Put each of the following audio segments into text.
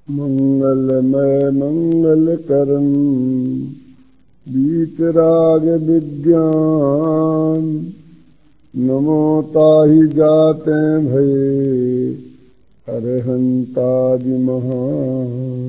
मंगलमय मंगलकरं वीतराग विज्ञान नमो ताहि जाते भये अरहंतादि महान।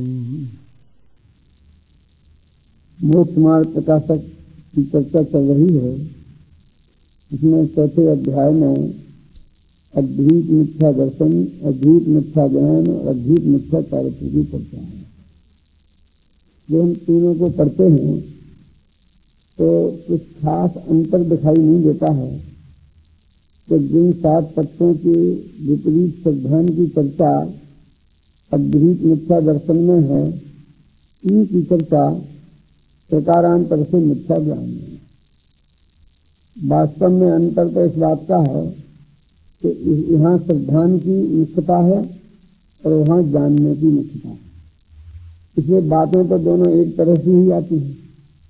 मोक्ष मार्ग प्रकाशक की चर्चा चल रही है। इसमें चौथे अध्याय में अद्वैत मिथ्या दर्शन, अद्वैत मिथ्या ज्ञान और अद्वैत मिथ्या चारित्र की चर्चा है। जो हम तीनों को पढ़ते हैं तो कुछ खास अंतर दिखाई नहीं देता है कि जिन 7 तत्वों के विपरीत सिद्धांत की चर्चा अद्वैत मिथ्या दर्शन में है, इनकी चर्चा प्रकारांतर से मिथ्या ज्ञान में। वास्तव में अंतर तो इस बात का है कि यहाँ सिद्धांत की मुख्यता है और वहाँ जानने की मुख्यता है। इसलिए बातें तो दोनों एक तरह से ही आती हैं।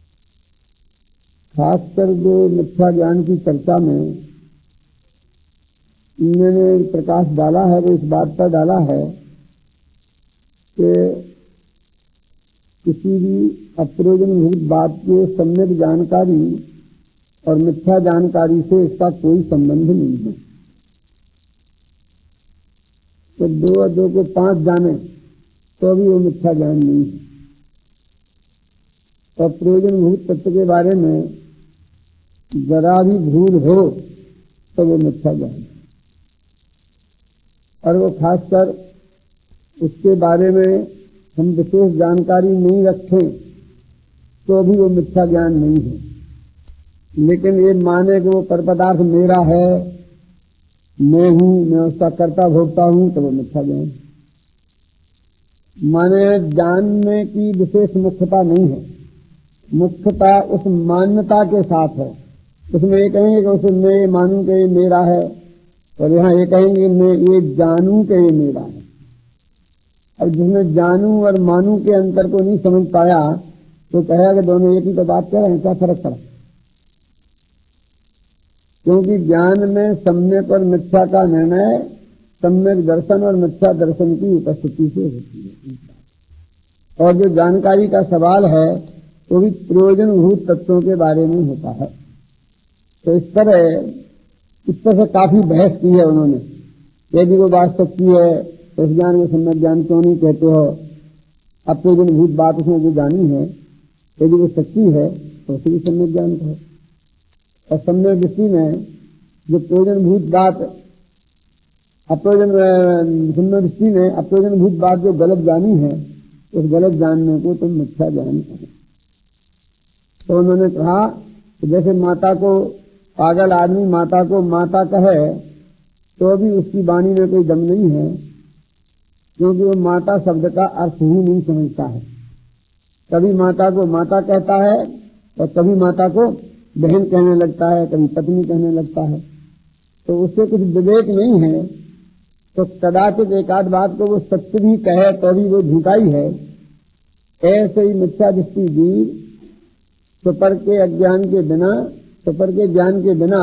खासकर जो मिथ्या ज्ञान की चर्चा में इन्होंने प्रकाश डाला है वो इस बात पर डाला है कि किसी भी अप्रयोजनभूत बात के सम्यक जानकारी और मिथ्या जानकारी से इसका कोई संबंध नहीं है। तो 2 और 2 को 5 जाने तो भी वो मिथ्या ज्ञान नहीं है। और प्रयोजनभूत तत्व के बारे में जरा भी भूल हो तो वो मिथ्या ज्ञान है। और वो खासकर उसके बारे में हम विशेष जानकारी नहीं रखें तो भी वो मिथ्या ज्ञान नहीं है। लेकिन ये माने कि वो परपदार्थ मेरा है, मैं हूं, मैं उसका कर्ता भोगता हूं, तो वो मिथ्या ज्ञान। माने जानने की विशेष मुख्यता नहीं है, मुख्यता उस मान्यता के साथ है। उसमें ये कहेंगे कि उसे मैं ये मानूं कि ये मेरा है, और यहाँ ये कहेंगे मैं ये जानूं कि ये मेरा है। अब जिसमें जानूं और मानूं के अंतर को नहीं समझ पाया तो कहेगा कि दोनों एक ही तो बात कर रहे हैं, क्या फर्क पड़ा। क्योंकि ज्ञान में सम्यक और मिथ्या का निर्णय सम्यक दर्शन और मिथ्या दर्शन की उपस्थिति से होती है। और जो जानकारी का सवाल है वो भी प्रयोजनभूत तत्वों के बारे में होता है। तो इस पर से काफी बहस की है उन्होंने। यदि वो बात सच्ची है तो इस ज्ञान को सम्यक ज्ञान क्यों नहीं कहते हो। अप्रयोजनभूत बात उसने जो जानी है यदि वो सच्ची है तो उसे भी सम्यक ज्ञान कहो। और सम्यक दृष्टि में जो प्रयोजनभूत बात सम्यक दृष्टि में अप्रयोजनभूत बात जो गलत जानी है उस गलत जानने को तुम मिथ्या ज्ञान कहो। तो उन्होंने कहा कि जैसे माता को पागल आदमी माता को माता कहे तो भी उसकी वाणी में कोई दम नहीं है, क्योंकि वो माता शब्द का अर्थ ही नहीं समझता है। कभी माता को माता कहता है और कभी माता को बहन कहने लगता है, कभी पत्नी कहने लगता है। तो उससे कुछ विवेक नहीं है। तो कदाचित एक आध बात को वो सत्य भी कहे तो भी वो झूठाई है। ऐसे ही मिथ्या दृष्टि भी सुपर के अज्ञान के बिना, सुपर के ज्ञान के बिना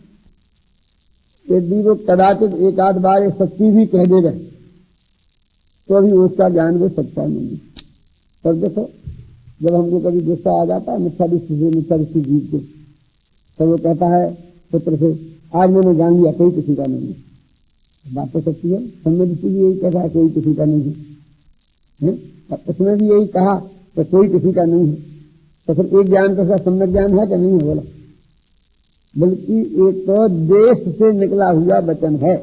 यदि वो कदाचित एक आध बार सच्ची भी कह दे रहे तो भी उसका ज्ञान वो सच्चा नहीं है। पर देखो जब हमको कभी गुस्सा आ जाता है मिथ्या दृष्टि जीव को, तो वो कहता है पुत्र से आज मैंने जान लिया कोई किसी का नहीं है। बात तो सच्ची है। सम्यक दृष्टि भी यही कहता है कोई किसी का नहीं है। उसने भी यही कहा कि कोई किसी का नहीं है। तो फिर एक ज्ञान का सम्यक ज्ञान है कि नहीं है बोला। बल्कि एक तो देश से निकला हुआ वचन है।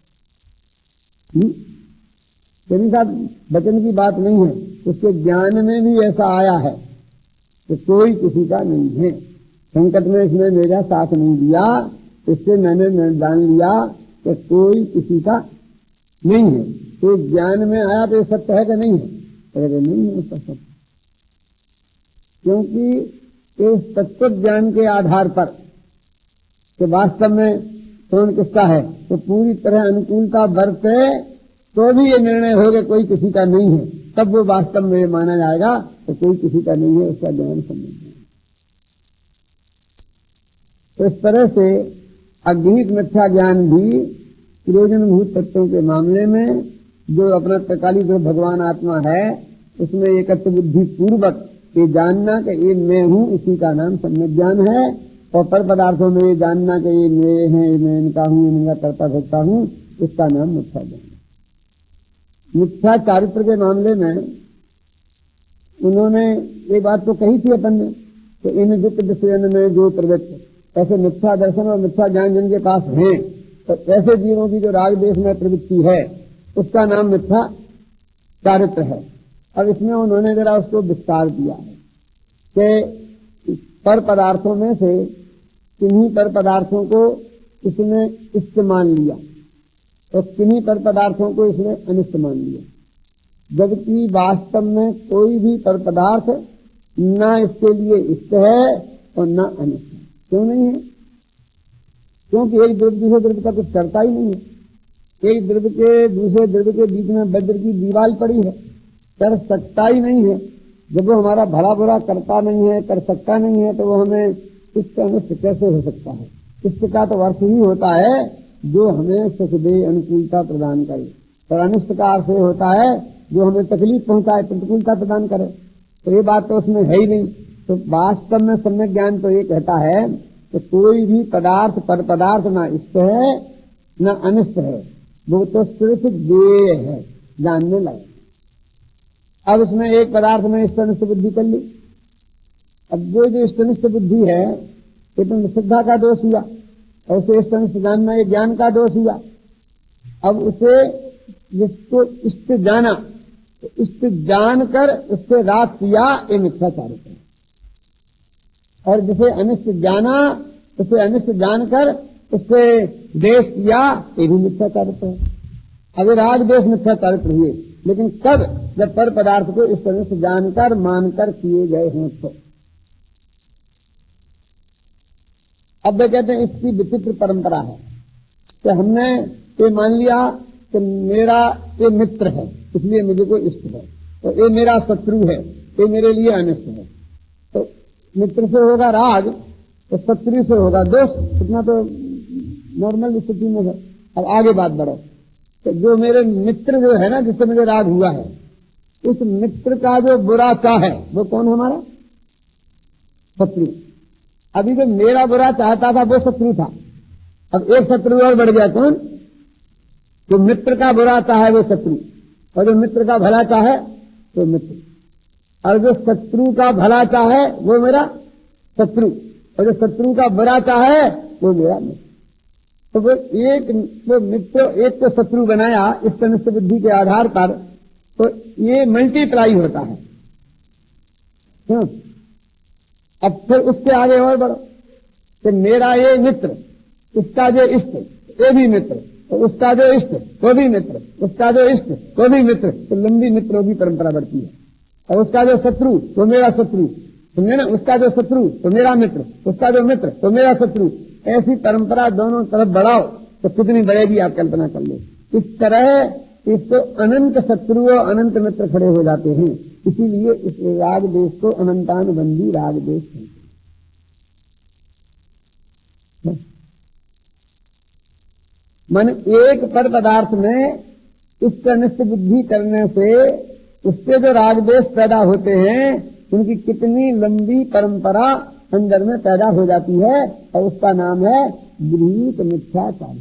यदि साथ वचन की बात नहीं है, उसके ज्ञान में भी ऐसा आया है कि कोई किसी का नहीं है। संकट में इसने मेरा साथ नहीं दिया, इससे मैंने जान लिया कि कोई किसी का नहीं है। तो ज्ञान में आया तो ये सत्य है कि नहीं है? अरे नहीं है उसका सत्य। क्योंकि इस तत्व ज्ञान के आधार पर कि वास्तव में कौन किसका है तो पूरी तरह अनुकूलता बरते तो भी ये निर्णय हो कि कोई किसी का नहीं है, तब वो वास्तव में माना जाएगा कि कोई किसी का नहीं है, उसका ज्ञान संबंध है। तो इस तरह से अद्वैत मिथ्या ज्ञान भी प्रयोजनभूत तत्वों के मामले में जो अपना त्रिकाली जो भगवान आत्मा है उसमें एकत्व बुद्धि पूर्वक ये जानना कि ये मैं हूँ, इसी का नाम सम्यक ज्ञान है। और पर पदार्थों में ये जानना कि ये मेरे हैं, मैं इनका हूँ, इनका कर्ता भोक्ता हूँ, इसका नाम मिथ्या ज्ञान है। मिथ्या चारित्र के मामले में उन्होंने ये बात तो कही थी अपन ने कि इन जित विषयन में जो प्रवृत्त, ऐसे मिथ्या दर्शन और मिथ्या ज्ञान जिनके पास हैं, तो ऐसे जीवों की जो राग देश में प्रवृत्ति है उसका नाम मिथ्या चारित्र है। अब इसमें उन्होंने जरा उसको विस्तार दिया है कि पर पदार्थों में से किन्हीं पर पदार्थों को इसने इष्ट मान लिया और किन्हीं पर पदार्थों को इसने अनिष्ट मान लिया, जबकि वास्तव में कोई भी पर पदार्थ न इसके लिए इष्ट है और न अनिष्ट है। क्यों नहीं है? क्योंकि एक द्रव्य दूसरे द्रव्य का कुछ करता ही नहीं है। एक द्रव्य के दूसरे द्रव्य के बीच में वज्र की दीवार पड़ी है, कर सकता ही नहीं है। जब वो हमारा भला बुरा करता नहीं है, कर सकता नहीं है, तो वो हमें इष्ट अनिष्ट कैसे हो सकता है? इष्ट का तो अर्थ ही होता है जो हमें सुख दे, अनुकूलता प्रदान करे, और अनिष्ट का अर्थ होता है जो हमें तकलीफ पहुंचाए, प्रतिकूलता प्रदान करे। तो ये बात तो उसमें है ही नहीं। तो वास्तव में सम्यक ज्ञान तो ये कहता है कि कोई भी पदार्थ पर पदार्थ न इष्ट है न अनिष्ट है, वो तो सिर्फ ज्ञेय है, जानने लगे। अब उसमें एक पदार्थ में इष्ट अनिष्ट बुद्धि कर ली। अब वो जो इष्ट अनिष्ट बुद्धि है ये तो श्रद्धा का दोष हुआ, और उसे इष्ट अनिष्ट जानना ये ज्ञान का दोष हुआ। अब उसे जिसको इष्ट जाना, तो इष्ट जानकर उससे राग किया, ये मिथ्याचारित्र है। और जिसे अनिष्ट जाना, उसे अनिष्ट जानकर उससे द्वेष किया, ये भी मिथ्याचारित्र है। अब राग द्वेष मिथ्याचारित्र हुए, लेकिन कब? जब पर पदार्थ को इस तरह से जानकर मानकर किए गए हों। तो अब वे कहते हैं इसकी विचित्र परंपरा है कि हमने ये मान लिया कि मेरा ये मित्र है इसलिए मुझे को इष्ट है, तो ये मेरा शत्रु है, ये मेरे लिए अनिष्ट है। तो मित्र से होगा राग, तो शत्रु से होगा दोष। इतना तो नॉर्मल स्थिति में है। अब आगे बात बढ़ो, तो जो मेरे मित्र जो है ना, जिससे मुझे राग हुआ है, उस मित्र का जो बुरा चाह है वो कौन है? हमारा शत्रु। अभी जो मेरा बुरा चाहता था वो शत्रु था, अब एक शत्रु और बढ़ गया। कौन? जो मित्र का बुरा चाह है वो शत्रु, और जो मित्र का भला चाह है वो मित्र, और जो शत्रु का भला चाह है वो मेरा शत्रु, और जो शत्रु का बुरा चाह है वो मेरा मित्र। तो वो एक वो मित्र एक को शत्रु बनाया इस अनिष्ट बुद्धि के आधार पर, तो ये मल्टीप्लाई होता है। क्यों? अब फिर उसके आगे और बढ़ो कि मेरा ये मित्र, उसका जो इष्ट वो भी मित्र, तो उसका जो इष्ट वो भी मित्र, उसका जो इष्ट वो भी मित्र, तो लंबी मित्रों की परंपरा बढ़ती है। और उसका जो शत्रु वो मेरा शत्रु, समझे ना? उसका जो शत्रु तो मेरा मित्र, उसका जो मित्र तो मेरा शत्रु। ऐसी परंपरा दोनों तरफ बढ़ाओ तो कितनी बढ़ेगी आप कल्पना कर लो। इस तरह इसको अनंत शत्रु और अनंत मित्र खड़े हो जाते हैं। इसीलिए इस राग देश को अनंतानुबंधी राग देश है। मन एक पर पदार्थ में इष्ट अनिष्ट बुद्धि करने से उससे जो राग देश पैदा होते हैं, उनकी कितनी लंबी परंपरा अंदर में पैदा हो जाती है, और उसका नाम है गृहीत मिथ्याचार।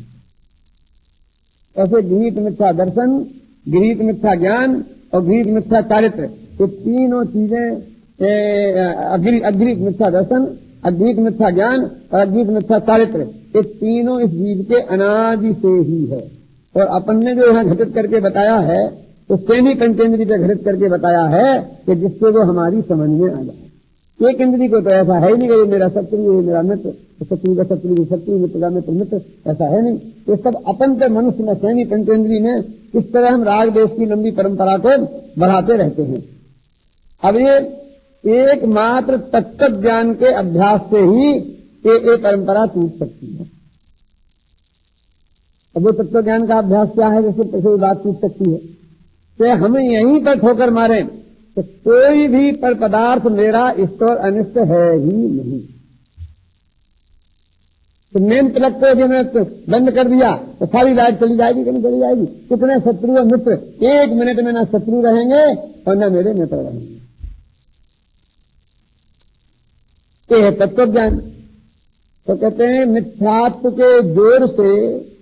ऐसे गृहीत मिथ्या दर्शन, गृहीत मिथ्या ज्ञान और गृहीत मिथ्या चारित्र, ये तीनों चीजें अगृहीत मिथ्या दर्शन, अगृहीत मिथ्या ज्ञान और अगृहीत मिथ्या चारित्र, ये तीनों इस जीव के अनादि से ही है। और अपन ने जो यहाँ घटित करके बताया है, तो सेमी पंचेंद्री पे घटित करके बताया है कि जिससे वो हमारी समझ में आ जाए। एक इंद्री को तो ऐसा है ही नहीं कि ये मेरा शत्रु, ये मेरा मित्र, शत्रु का शत्रु शत्रु, मित्र का मित्र मित्र, ऐसा है नहीं। ये सब अपन के मनुष्य में सेमी पंचेंद्री में इस तरह हम राग देश की लंबी परंपरा को बढ़ाते रहते हैं। अब ये एकमात्र तत्व ज्ञान के अभ्यास से ही ये परंपरा टूट सकती है। अब वो तत्व ज्ञान का अभ्यास क्या है जैसे बात टूट सकती है? कि हमें यहीं पर ठोकर मारें तो कोई भी पर पदार्थ मेरा इष्ट और अनिष्ट है ही नहीं। तो मेन प्लग को जो मैं बंद कर दिया तो सारी लाइट चली जाएगी कि नहीं चली जाएगी। कितने शत्रु और मित्र एक मिनट में ना शत्रु रहेंगे और न मेरे मित्र रहेंगे। ये है तत्व ज्ञान। तो कहते हैं मिथ्यात्व के जोर से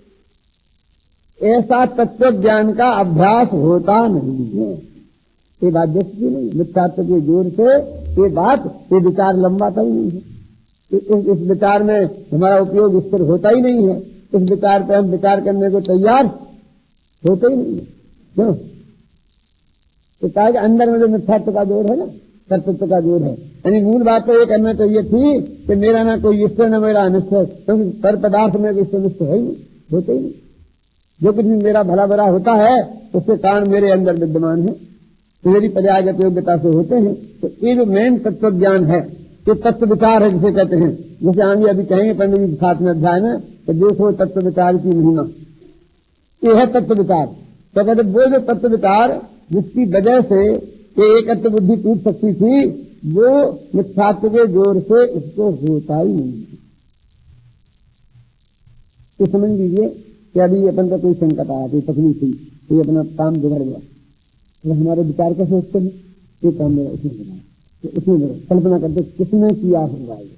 ऐसा तत्व ज्ञान का अभ्यास होता नहीं है। ये बात देखती नहीं, मिथ्यात्व के जोर से ये विचार लंबाता ही नहीं है। इस विचार में हमारा उपयोग स्थिर होता ही नहीं है। इस विचार पे हम विचार करने को तैयार होते ही नहीं है। क्यों? तो कहा कि अंदर में जो मिथ्यात्व का जोर है ना, कर्तृत्व का जोर है। यानी मूल बात तो ये करना चाहिए थी कि मेरा ना कोई इष्ट न मेरा अनिष्ट है, क्योंकि पर पदार्थ में कोई अनिष्ट है ही नहीं, होते ही नहीं। जो कुछ भी मेरा भला बुरा होता है उसके कारण मेरे अंदर विद्यमान है, तो मेरी पर्यायगत योग्यता से होते हैं। तो ये जो मेन तत्व ज्ञान है, ये तत्व विचार है जिसे कहते हैं। जैसे आगे अभी कहेंगे पंडित जी 7वें अध्याय में कि देखो तत्व विचार की महिमा, ये है तत्व विचार। तो कहते वो जो तत्व विचार जिसकी वजह से ये एकत्व बुद्धि टूट सकती थी, वो मिथ्यात्व के जोर से उसको होता ही नहीं। तो समझ लीजिए कि अभी अपन का कोई संकट आया, कोई तकलीफ हुई, कोई अपना काम बिगड़ गया, तो हमारे विचार कैसे सोचते हैं? ये काम मेरा उसने बनाया, तो उसने मेरा कल्पना करते किसने किया होगा ये।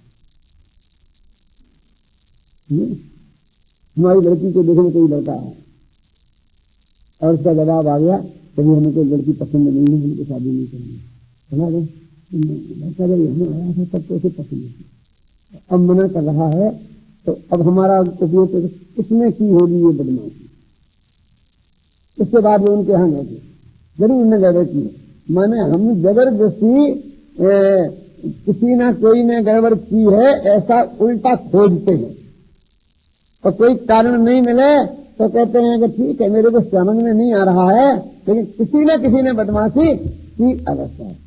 हमारी लड़की को देखने कोई लड़का है और उसका जवाब आ गया कभी हमें कोई लड़की पसंद नहीं है, हमको शादी नहीं करनी। समझ गए? लड़का जब हमें आया था तब तो उसे पसंद नहीं, अब मना कर रहा है, तो अब हमारा उपयोग किसने की होगी ये बदमाशी। उसके बाद वो उनके यहाँ गए थे, जरूर उन्होंने गड़बड़ की। माने हम जबरदस्ती किसी ना कोई ने गड़बड़ की है ऐसा उल्टा खोजते हैं, और कोई कारण नहीं मिले तो कहते हैं कि ठीक है मेरे को समझ में नहीं आ रहा है, लेकिन किसी न किसी ने बदमाशी की अवस्था है।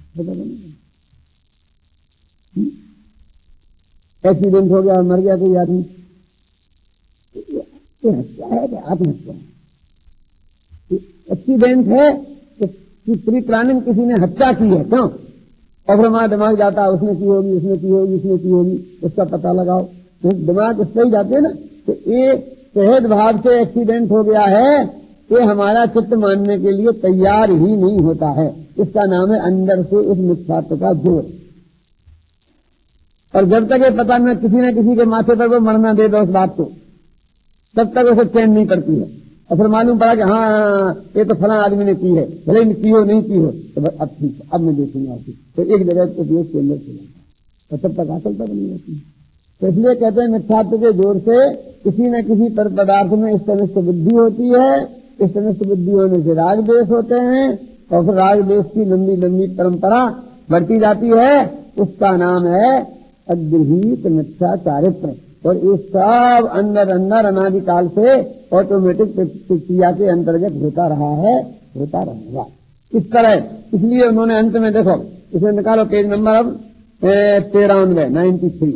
एक्सीडेंट हो गया, मर गया कोई आदमी, हत्या है कि आत्महत्या है? एक्सीडेंट है कि प्री-प्लानिंग किसी ने हत्या की है। क्यों? और हमारा दिमाग जाता है उसने की होगी, उसने की होगी, उसने की होगी, उसका पता लगाओ। दिमाग उस पर ही जाते हैं ना। तो ये सहज भाव से एक्सीडेंट हो गया है, ये हमारा चित्त मानने के लिए तैयार ही नहीं होता है। इसका नाम है अंदर से उस मिथ्यात्व का जोर। और जब तक ये पता न किसी न किसी के माथे पर वो मरना दे दो उस बात को, तब तक उसे चैन नहीं पड़ती है। और फिर मालूम पड़ा कि हाँ ये तो फला आदमी ने की है, भले ही की हो नहीं की हो, तो अब ठीक है, अब मैं देखूंगा आपकी। तो एक जगह उपयोग के अंदर चला, और तब तक आकल तक नहीं होती। तो इसलिए कहते हैं मिथ्यात्व के जोर से किसी न किसी पर पदार्थ में इष्टनिष्ठ बुद्धि होती है। इष्टनिष्ठ बुद्धि होने से राग द्वेष होते हैं, और फिर राग द्वेष की लंबी लंबी परंपरा बढ़ती जाती है। उसका नाम है अगृहीत मिथ्या चारित्र। और ये सब अंदर अंदर अनादिकाल से ऑटोमेटिक प्रक्रिया के अंतर्गत होता रहा है, होता रहेगा इस तरह। इसलिए उन्होंने अंत में देखो, इसे निकालो पेज नंबर अब 93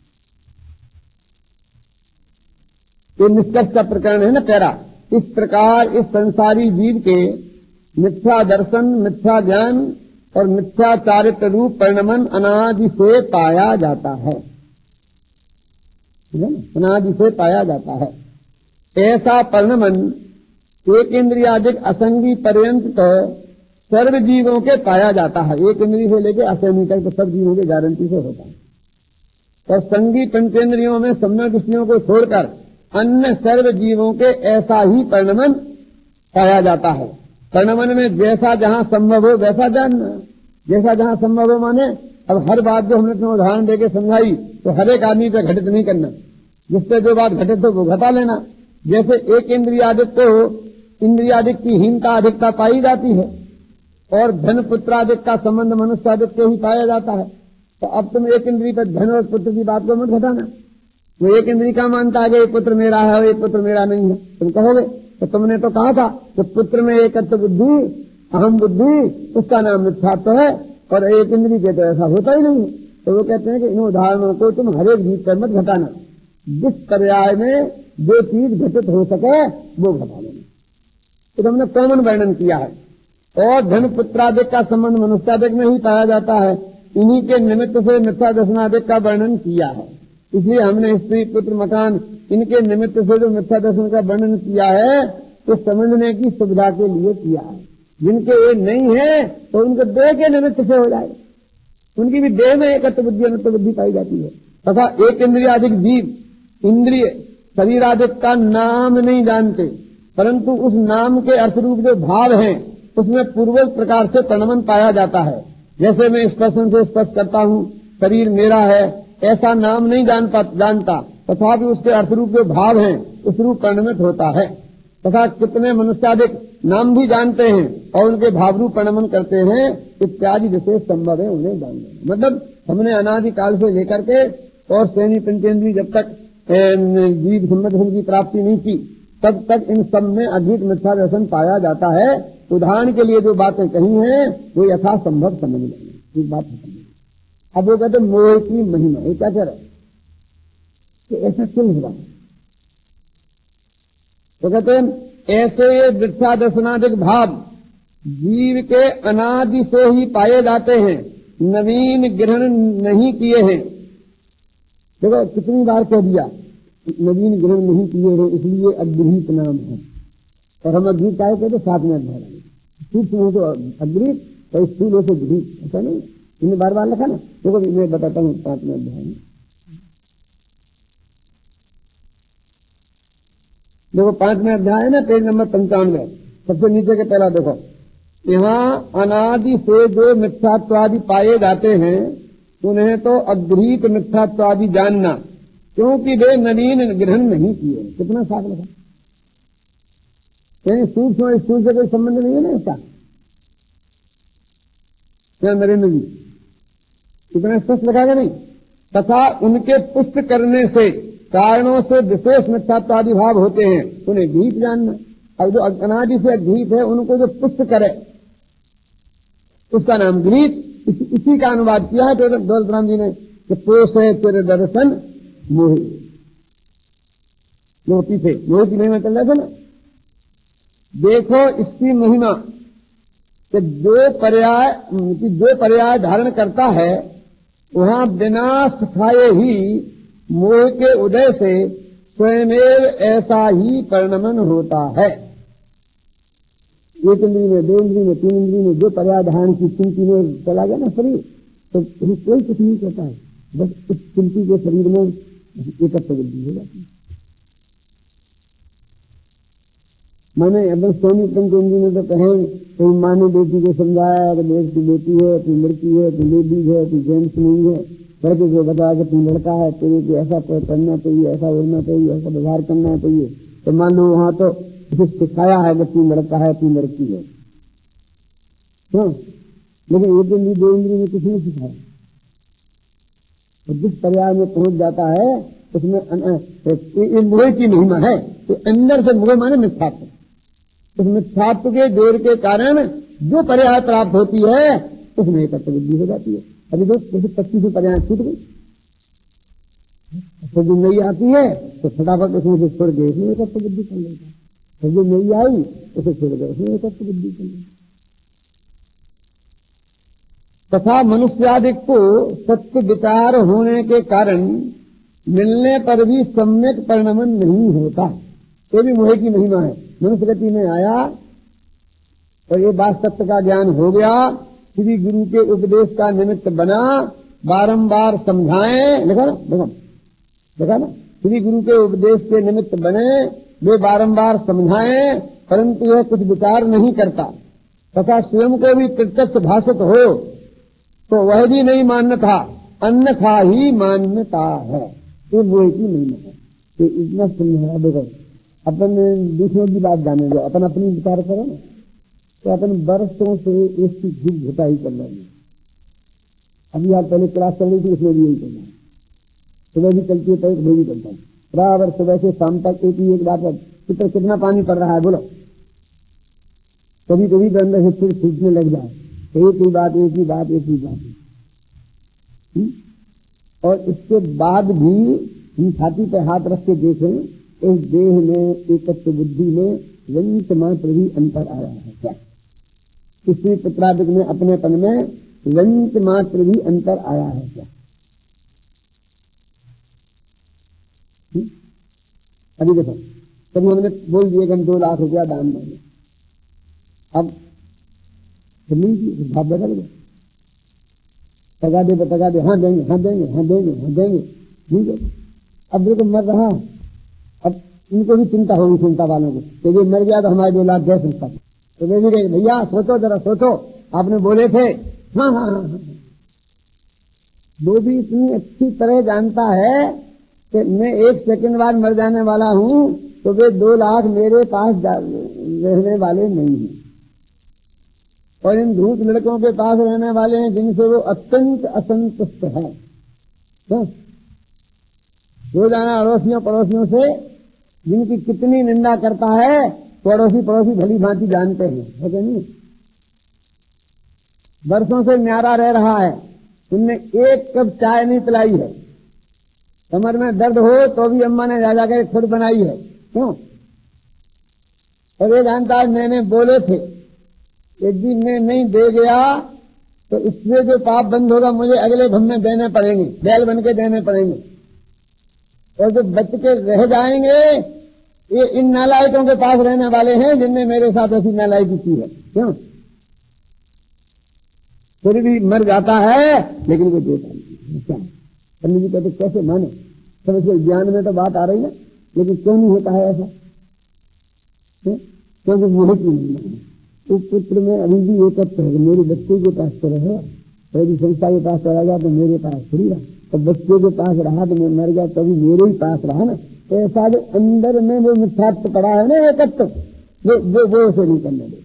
ये निष्कर्ष का प्रकरण है ना पैरा। इस प्रकार इस संसारी जीव के मिथ्या दर्शन, मिथ्या ज्ञान और मिथ्या चारित्र रूप परिणमन अनादि से पाया जाता है, अनादि से पाया जाता है। ऐसा परिणमन एक इंद्रियादिक असंगी पर्यंत तो सर्व जीवों के पाया जाता है। एक इंद्रिय से लेकर असंगी तक तो सब जीवों के गारंटी से होता है। और संगी पंचेंद्रियों में सम्यक दृष्टियों को छोड़कर अन्य सर्व जीवों के ऐसा ही परिणमन पाया जाता है। परिणमन में जैसा जहां संभव हो वैसा जानना, जैसा जहां संभव हो माने अब हर बात जो हमने तुम्हें उदाहरण देके समझाई तो हर एक आदमी पे घटित नहीं करना, जिससे जो बात घटित हो वो घटा लेना। जैसे एक इंद्रियादिक को इंद्रियादिक की हीनता अधिकता पाई जाती है, और धन पुत्रादिक का संबंध मनुष्यादिक से ही पाया जाता है। तो अब तुम एक इंद्रिय पर धन और पुत्र की बात को मत घटाना। वो एक इंद्रिय का मानता है कि ये पुत्र मेरा है और ये पुत्र मेरा नहीं है, तुम कहोगे तो तुमने तो कहा था कि पुत्र में एकत्व बुद्धि, अहम बुद्धि, उसका नाम मिथ्यात्व है, और एक इंद्रिय के तो ऐसा होता ही नहीं है। तो वो कहते हैं कि इन उदाहरणों को तुम हर एक जीव पर मत घटाना, जिस पर्याय में जो चीज घटित हो सके वो घटा लेना। तो हमने कॉमन वर्णन किया है। और धन पुत्रादिक का संबंध मनुष्यादिक में ही पाया जाता है, इन्हीं के निमित्त से मिथ्या दर्शनादिक का वर्णन किया है। इसलिए हमने स्त्री पुत्र मकान इनके निमित्त से जो मिथ्या दर्शन का वर्णन किया है तो समझने की सुविधा के लिए किया है। जिनके ये नहीं है तो उनको देह के निमित्त से हो जाएगा, उनकी भी देह में एकत्व बुद्धि अनुत्व बुद्धि पाई जाती है। तथा एक इंद्रियाधिक जीव इंद्रिय शरीराधिक का नाम नहीं जानते, परंतु उस नाम के अर्थरूप जो भाव हैं उसमें पूर्वज प्रकार से तन्मन पाया जाता है। जैसे मैं स्पर्शन से स्पर्श करता हूँ, शरीर मेरा है, ऐसा नाम नहीं जानता तथापि उसके अर्थरूप जो भाव हैं उस रूप परिणमित होता है। तथा कितने मनुष्याधिक नाम भी जानते हैं और उनके भावरूप परिणमन करते हैं इत्यादि विशेष संभव है उन्हें जानना। मतलब हमने अनादि काल से लेकर के और श्रेणी पंचेंद्रिय जब तक जीव संबंध की प्राप्ति नहीं की तब तक इन सब में अधिक मिथ्या दर्शन पाया जाता है। उदाहरण के लिए जो बातें कही हैं वो यथासंभव समझ लेंगे। बात अब वो कहते मोह की महिमा, ये क्या कह रहे कि ऐसा क्यों हुआ? तो कहते हैं ऐसे ये मिथ्या दर्शनादिक भाव जीव के अनादि से ही पाए जाते हैं, नवीन ग्रहण नहीं किए हैं। देखो कितनी बार कह दिया नवीन ग्रहण नहीं किए हैं, इसलिए अग्रहित नाम है। और हम अग्रहित क्या कहते 7 में अध्याय सूक्ष्म हो तो अग्रहित और स्थूल हो तो गृहित, ऐसा नहीं इन्हें बार बार लिखा ना। देखो मैं बताता हूँ 5 में अध्याय में। देखो 5 में अध्याय है ना, पेज नंबर 95 सबसे नीचे के पहला देखो, यहाँ अनादि से जो मिथ्यात्वादि पाए जाते हैं उन्हें तो अग्रहित मिथ्यात्वादि जानना, क्योंकि वे नवीन ग्रहण नहीं किए। कितना साफ लिखा, यानी सूक्ष्म और स्थूल से कोई संबंध नहीं है ना इसका। क्या नरेंद्र जी इतना स्पष्ट लिखा नहीं? तथा उनके पुष्ट करने से कारणों से विशेष मिथ्यात्वादि भाव होते हैं, उन्हें गीत जानना। अब जो अनादि से गीत है उनको जो पुष्ट करे उसका नाम गीत। इसी का अनुवाद किया है दौलत राम जी ने कि पोष है तेरे दर्शन मोहि। जो पीछे मोह की महिमा चल रहा था ना, देखो इसकी महिमा कि जो पर्याय धारण करता है वहां बिना सिखाए ही मोह के उदय से स्वयं ऐसा ही परिणमन होता है। एक इंद्री में, 2 इंद्री में, 3 इंद्री में जो पर्याय धारण की चिंती में चला गया ना शरीर, तो कोई कुछ नहीं कहता है, बस उस चिंती के शरीर में एकत्व बुद्धि हो जाती है। मैंने अपने स्वामी पंचेंद्री में तो कहें कहीं माँ ने बेटी को समझाया कि देश की बेटी है, तू लड़की है, तू लेडीज है, तू जेंट्स नहीं है, लड़के को बताया कि तू लड़का है, तेरे को ऐसा करना चाहिए, ऐसा बोलना चाहिए, ऐसा व्यवहार करना चाहिए। तो मान लो वहां तो उसे सिखाया है कि तू लड़का है, तू लड़की है, लेकिन एक इंद्री 2 इंद्री में कुछ नहीं सिखाया। तो जिस पर्याय में पहुंच जाता है उसमें मोह की महिमा है। तो अंदर से मोह माने मिथ्यात्व, उस मिथ्यात्व के जोर के कारण जो पर्याय प्राप्त होती है उसमें एकत्व बुद्धि हो जाती है। अभी तो जैसे 25 पर्याय छूट गई, तो जो नई आती है तो फटाफट उसमें से छोड़ गए उसमें एकत्व बुद्धि कर लेता है, तो जो नई आई उसे छोड़ गए उसमें एकत्व बुद्धि कर लेता। तथा मनुष्यादिक को सत्य विचार होने के कारण मिलने पर भी सम्यक परिणमन नहीं होता। ये भी मोह की महिमा है। मनुष्य गति में आया और ये बात सत्य का ज्ञान हो गया, श्री गुरु के उपदेश का निमित्त बना, बारंबार समझाएं, देखा ना, श्री गुरु के उपदेश के निमित्त बने, वे बारंबार समझाएं, परंतु यह कुछ विचार नहीं करता। तथा स्वयं को भी प्रत्यक्ष भाषित हो तो वह भी नहीं मान्यता, अन्यथा ही मान्यता है। ये मोह की महिमा है। तो इतना समझा देखो, अपन दूसरों की बात जाने दो, अपन अपनी विचार करो ना, तो अपन वर्षों से एक की झूठ घुटाई कर रहे हैं। अभी आप पहले क्लास चल रही थी, उसमें भी यही करना है, सुबह भी चलती है तो एक भी चलता है बराबर, सुबह से शाम तक एक बात है, कितना पानी पड़ रहा है बोलो। कभी कभी तो अंदर से फिर छूटने लग जाए, एक ही बात एक ही बात। और इसके बाद भी हम छाती पर हाथ रख के देखें, इस देह में एकत्व बुद्धि में वंश मात्र भी अंतर आया है क्या? किसी पुत्रादिक में अपनेपन में वंश मात्र भी अंतर आया है क्या? अभी देखो, कभी हमने बोल दिए कि हम 2 लाख रुपया दान देंगे, अब नहीं की भाव बदल गया, टका दे, हाँ देंगे, हाँ देंगे, हाँ देंगे, हाँ देंगे, ठीक है। अब देखो मर रहा, अब इनको भी चिंता होगी, चिंता वालों को, यदि मर गया तो हमारे 2 लाख गए संस्था। तो वे भी कहेंगे भैया सोचो, जरा सोचो, आपने बोले थे। हाँ हाँ हाँ हाँ, वो भी इतनी अच्छी तरह जानता है कि मैं 1 सेकंड बाद मर जाने वाला हूं, तो वे 2 लाख मेरे पास रहने वाले नहीं हैं, और इन धूत लड़कों के पास रहने वाले हैं जिनसे वो अत्यंत असंतुष्ट है। तो रोजाना अड़ोसियों पड़ोसियों से जिनकी कितनी निंदा करता है, पड़ोसी भली भांति जानते हैं, है कि नहीं। वर्षों से न्यारा रह रहा है, तुमने 1 कप चाय नहीं पिलाई है, कमर में दर्द हो तो भी अम्मा ने जा जाकर खुद बनाई है, क्यों। और ये जानता है मैंने बोले थे, यदि मैं नहीं दे गया तो इससे जो पाप बंद होगा मुझे अगले भव में देने पड़ेंगे, बैल बन के देने पड़ेंगे, और जो बच के रह जाएंगे ये इन नालायकों के पास रहने वाले हैं जिनने मेरे साथ ऐसी नालायकी की है, क्यों। फिर भी मर जाता है लेकिन वो देता नहीं। क्या पंडित जी कहते कैसे माने, समझ लो ज्ञान में तो बात आ रही है, लेकिन क्यों नहीं होता है ऐसा, क्योंकि मोह की नहीं माने। तो पुत्र में अभी भी एकत्र है, मेरे बच्चे के पास तो रहे, यदि संस्था के पास चला गया तो मेरे पास थोड़ी रहा, तो बच्चे के पास रहा तो मैं मर गया तभी मेरे ही पास रहा ना। ऐसा जो अंदर में वो मिथ्यात्व पड़ा है ना एकत्व, वो उसे नहीं करने देता।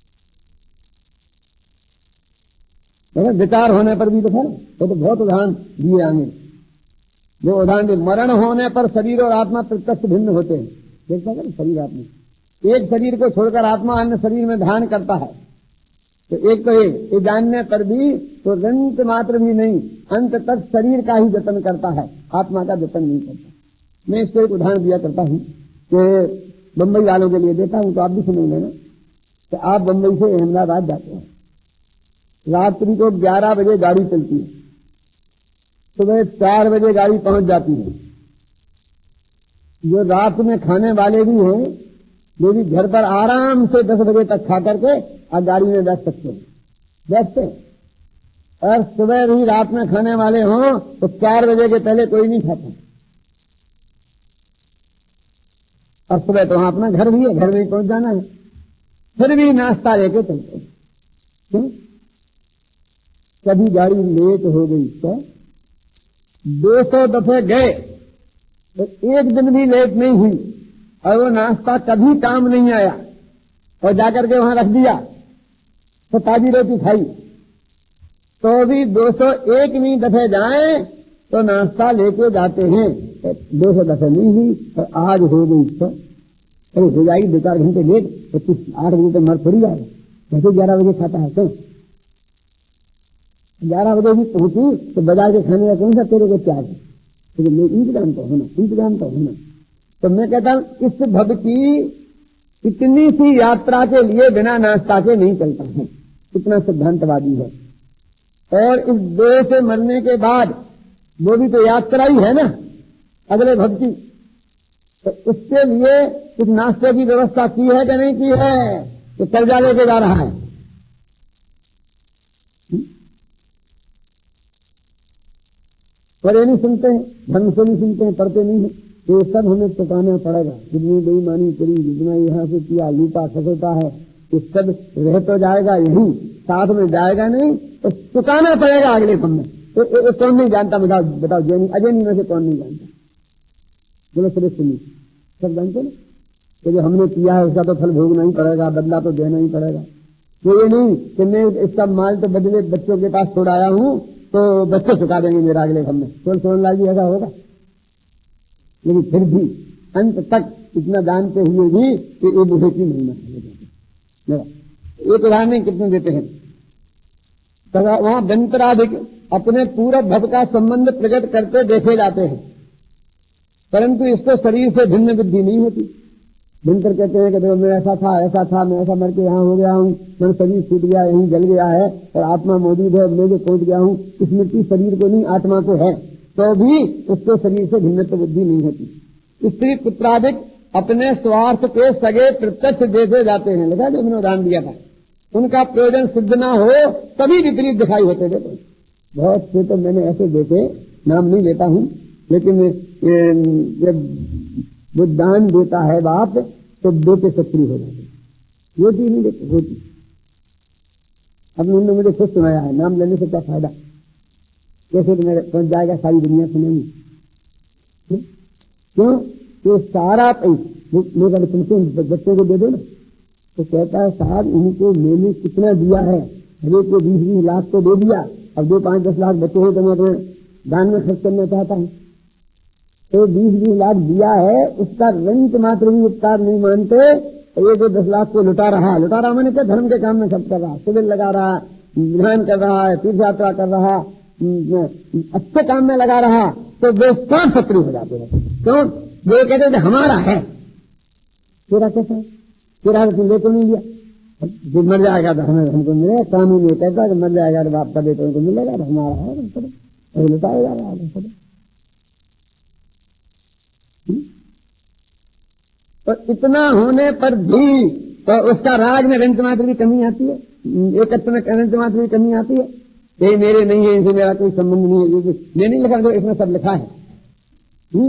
विचार होने पर भी देखा ना, तो बहुत उदाहरण दिए आगे, जो उदाहरण मरण होने पर शरीर और आत्मा प्रत्यक्ष भिन्न होते हैं। देखता है शरीर आत्मा, एक शरीर को छोड़कर आत्मा अन्य शरीर में ध्यान करता है, तो एक तो ये जानने पर भी तो रंत मात्र भी नहीं, अंत तक शरीर का ही जतन करता है, आत्मा का जतन नहीं करता। मैं इसको एक उदाहरण दिया करता हूँ कि बंबई वालों के लिए देता हूँ, तो आप भी सुन लेना कि आप बंबई से अहमदाबाद जाते हैं, रात्रि को 11 बजे गाड़ी चलती है, सुबह 4 बजे गाड़ी पहुंच जाती है। जो रात में खाने वाले भी हैं वो भी घर पर आराम से 10 बजे तक खा करके और गाड़ी में बैठ सकते हैं, बैठते हैं। और सुबह भी रात में खाने वाले हों तो 4 बजे के पहले कोई नहीं खाता, और सुबह तो वहां अपना घर भी है, घर में ही पहुंच जाना है, फिर भी नाश्ता लेके चलते हैं। क्यों, कभी गाड़ी लेट हो गई तो 200 दफे गए तो एक दिन भी लेट नहीं हुई, और वो नाश्ता कभी काम नहीं आया, और जाकर के वहां रख दिया तो ताजी रोटी खाई, तो भी 201 दफे जाए तो नाश्ता लेके जाते हैं। 200 दफे नहीं हुई और आज हो गई तो हो जाएगी 2-4 घंटे लेट, तो 8 बजे तक मर थोड़ी जाएगा, कैसे 11 बजे खाता है। तो 11 बजे भी पहुंची तो बाजार के खाने का कौन सा तेरे को त्याग है, तो मैं इंतजाम तो होना। तो मैं कहता हूं इस भव की इतनी सी यात्रा के लिए बिना नाश्ता के नहीं चलता है, इतना सिद्धांतवादी है। और इस देह से मरने के बाद वो भी तो यात्रा ही है ना अगले भव की, तो उसके लिए कुछ नाश्ते की व्यवस्था की है कि नहीं की है, तो कर्जा लेके जा रहा है। पर ये नहीं सुनते हैं, ढंग से नहीं सुनते हैं, पढ़ते नहीं है, तो ये सब हमें चुकाना पड़ेगा। जितनी बेईमानी करी, जितना यहाँ से किया, लूटा खसोटा है, ये सब रह तो जाएगा यही, साथ में जाएगा नहीं, तो चुकाना पड़ेगा अगले पल में। तो कौन नहीं जानता, बताओ जैनी अजैनी में से कौन नहीं जानता, बोलो सुरेश सुनी, सब जानते ना, तो जो हमने किया है उसका तो फल भोगना ही पड़ेगा, बदला तो देना ही पड़ेगा। तो ये नहीं कि मैं इसका माल तो बदले बच्चों के पास छोड़ आया हूं तो बच्चे चुका देंगे मेरा अगले घर में, तो सोनलाल जी ऐसा होगा। लेकिन फिर भी अंत तक इतना जानते हुए भी कि ये बूढ़े की नहीं मानेगा। एक उदाहरण कितने देते हैं, वहां दंतराधिक अपने पूरा भव का संबंध प्रकट करते देखे जाते हैं, परंतु इसको शरीर से भिन्न बुद्धि नहीं होती। दिनकर कहते हैं कि देखो मैं ऐसा था, मैं ऐसा मर के यहाँ हो गया हूँ, मेरा शरीर छूट गया, यहीं जल गया है, और आत्मा मौजूद है, मैं जो पहुंच गया हूँ, इस मिट्टी शरीर को नहीं आत्मा को है, तो भी उसको शरीर से भिन्न बुद्धि नहीं होती। स्त्री पुत्रादिक अपने स्वार्थ के सगे प्रत्यक्ष देखे जाते हैं। लगा जो मैंने उदाहरण दिया था, उनका प्रयोजन सिद्ध ना हो तभी विपरीत दिखाई होते थे। बहुत से तो मैंने ऐसे देखे, नाम नहीं लेता हूं, लेकिन वो दान देता है बाप तो बेटे शत्रु हो जाते, वो चीज नहीं देते होती। अब उन्होंने मुझे खुद सुनाया है, नाम लेने से क्या फायदा, कैसे तो मेरे पहुंच जाएगा, सारी दुनिया सुनेंगी। क्यों? तो सारा मेरे तुमसे बच्चों को दे दो ना, तो कहता है साहब इनको मैंने कितना दिया है, हरे को 20-20 लाख तो दे दिया, अब 2-5-10 लाख बच्चे हो तो मैं तो दान में खर्च करना चाहता हूँ। तो 20-20 लाख दिया है, उसका रंग मात्र भी उपकार नहीं मानते, तो ये 10 लाख को लुटा रहा मैंने क्या धर्म के काम में खर्च कर रहा, शिविर लगा रहा, ध्यान कर रहा है, तीर्थ यात्रा कर रहा, अच्छे काम में लगा रहा, तो वे सब शत्रु हो जाते हैं। क्यों? वो कहते थे हमारा है, तेरा कैसा है, तेरा तुमने तो नहीं लिया, जो मर जाएगा तो हमें हमको मिलेगा। कानून ये कहता है कि मर जाएगा तो बाप का बेटे उनको मिलेगा, तो हमारा है, लुटाया जा रहा है। तो इतना होने पर भी तो उसका राग में रंच मात्र की कमी आती है, एकत्व में रंच मात्र की कमी आती है। ये मेरे नहीं है, इनसे मेरा कोई संबंध नहीं है, ये नहीं लिखा, इसमें सब लिखा है।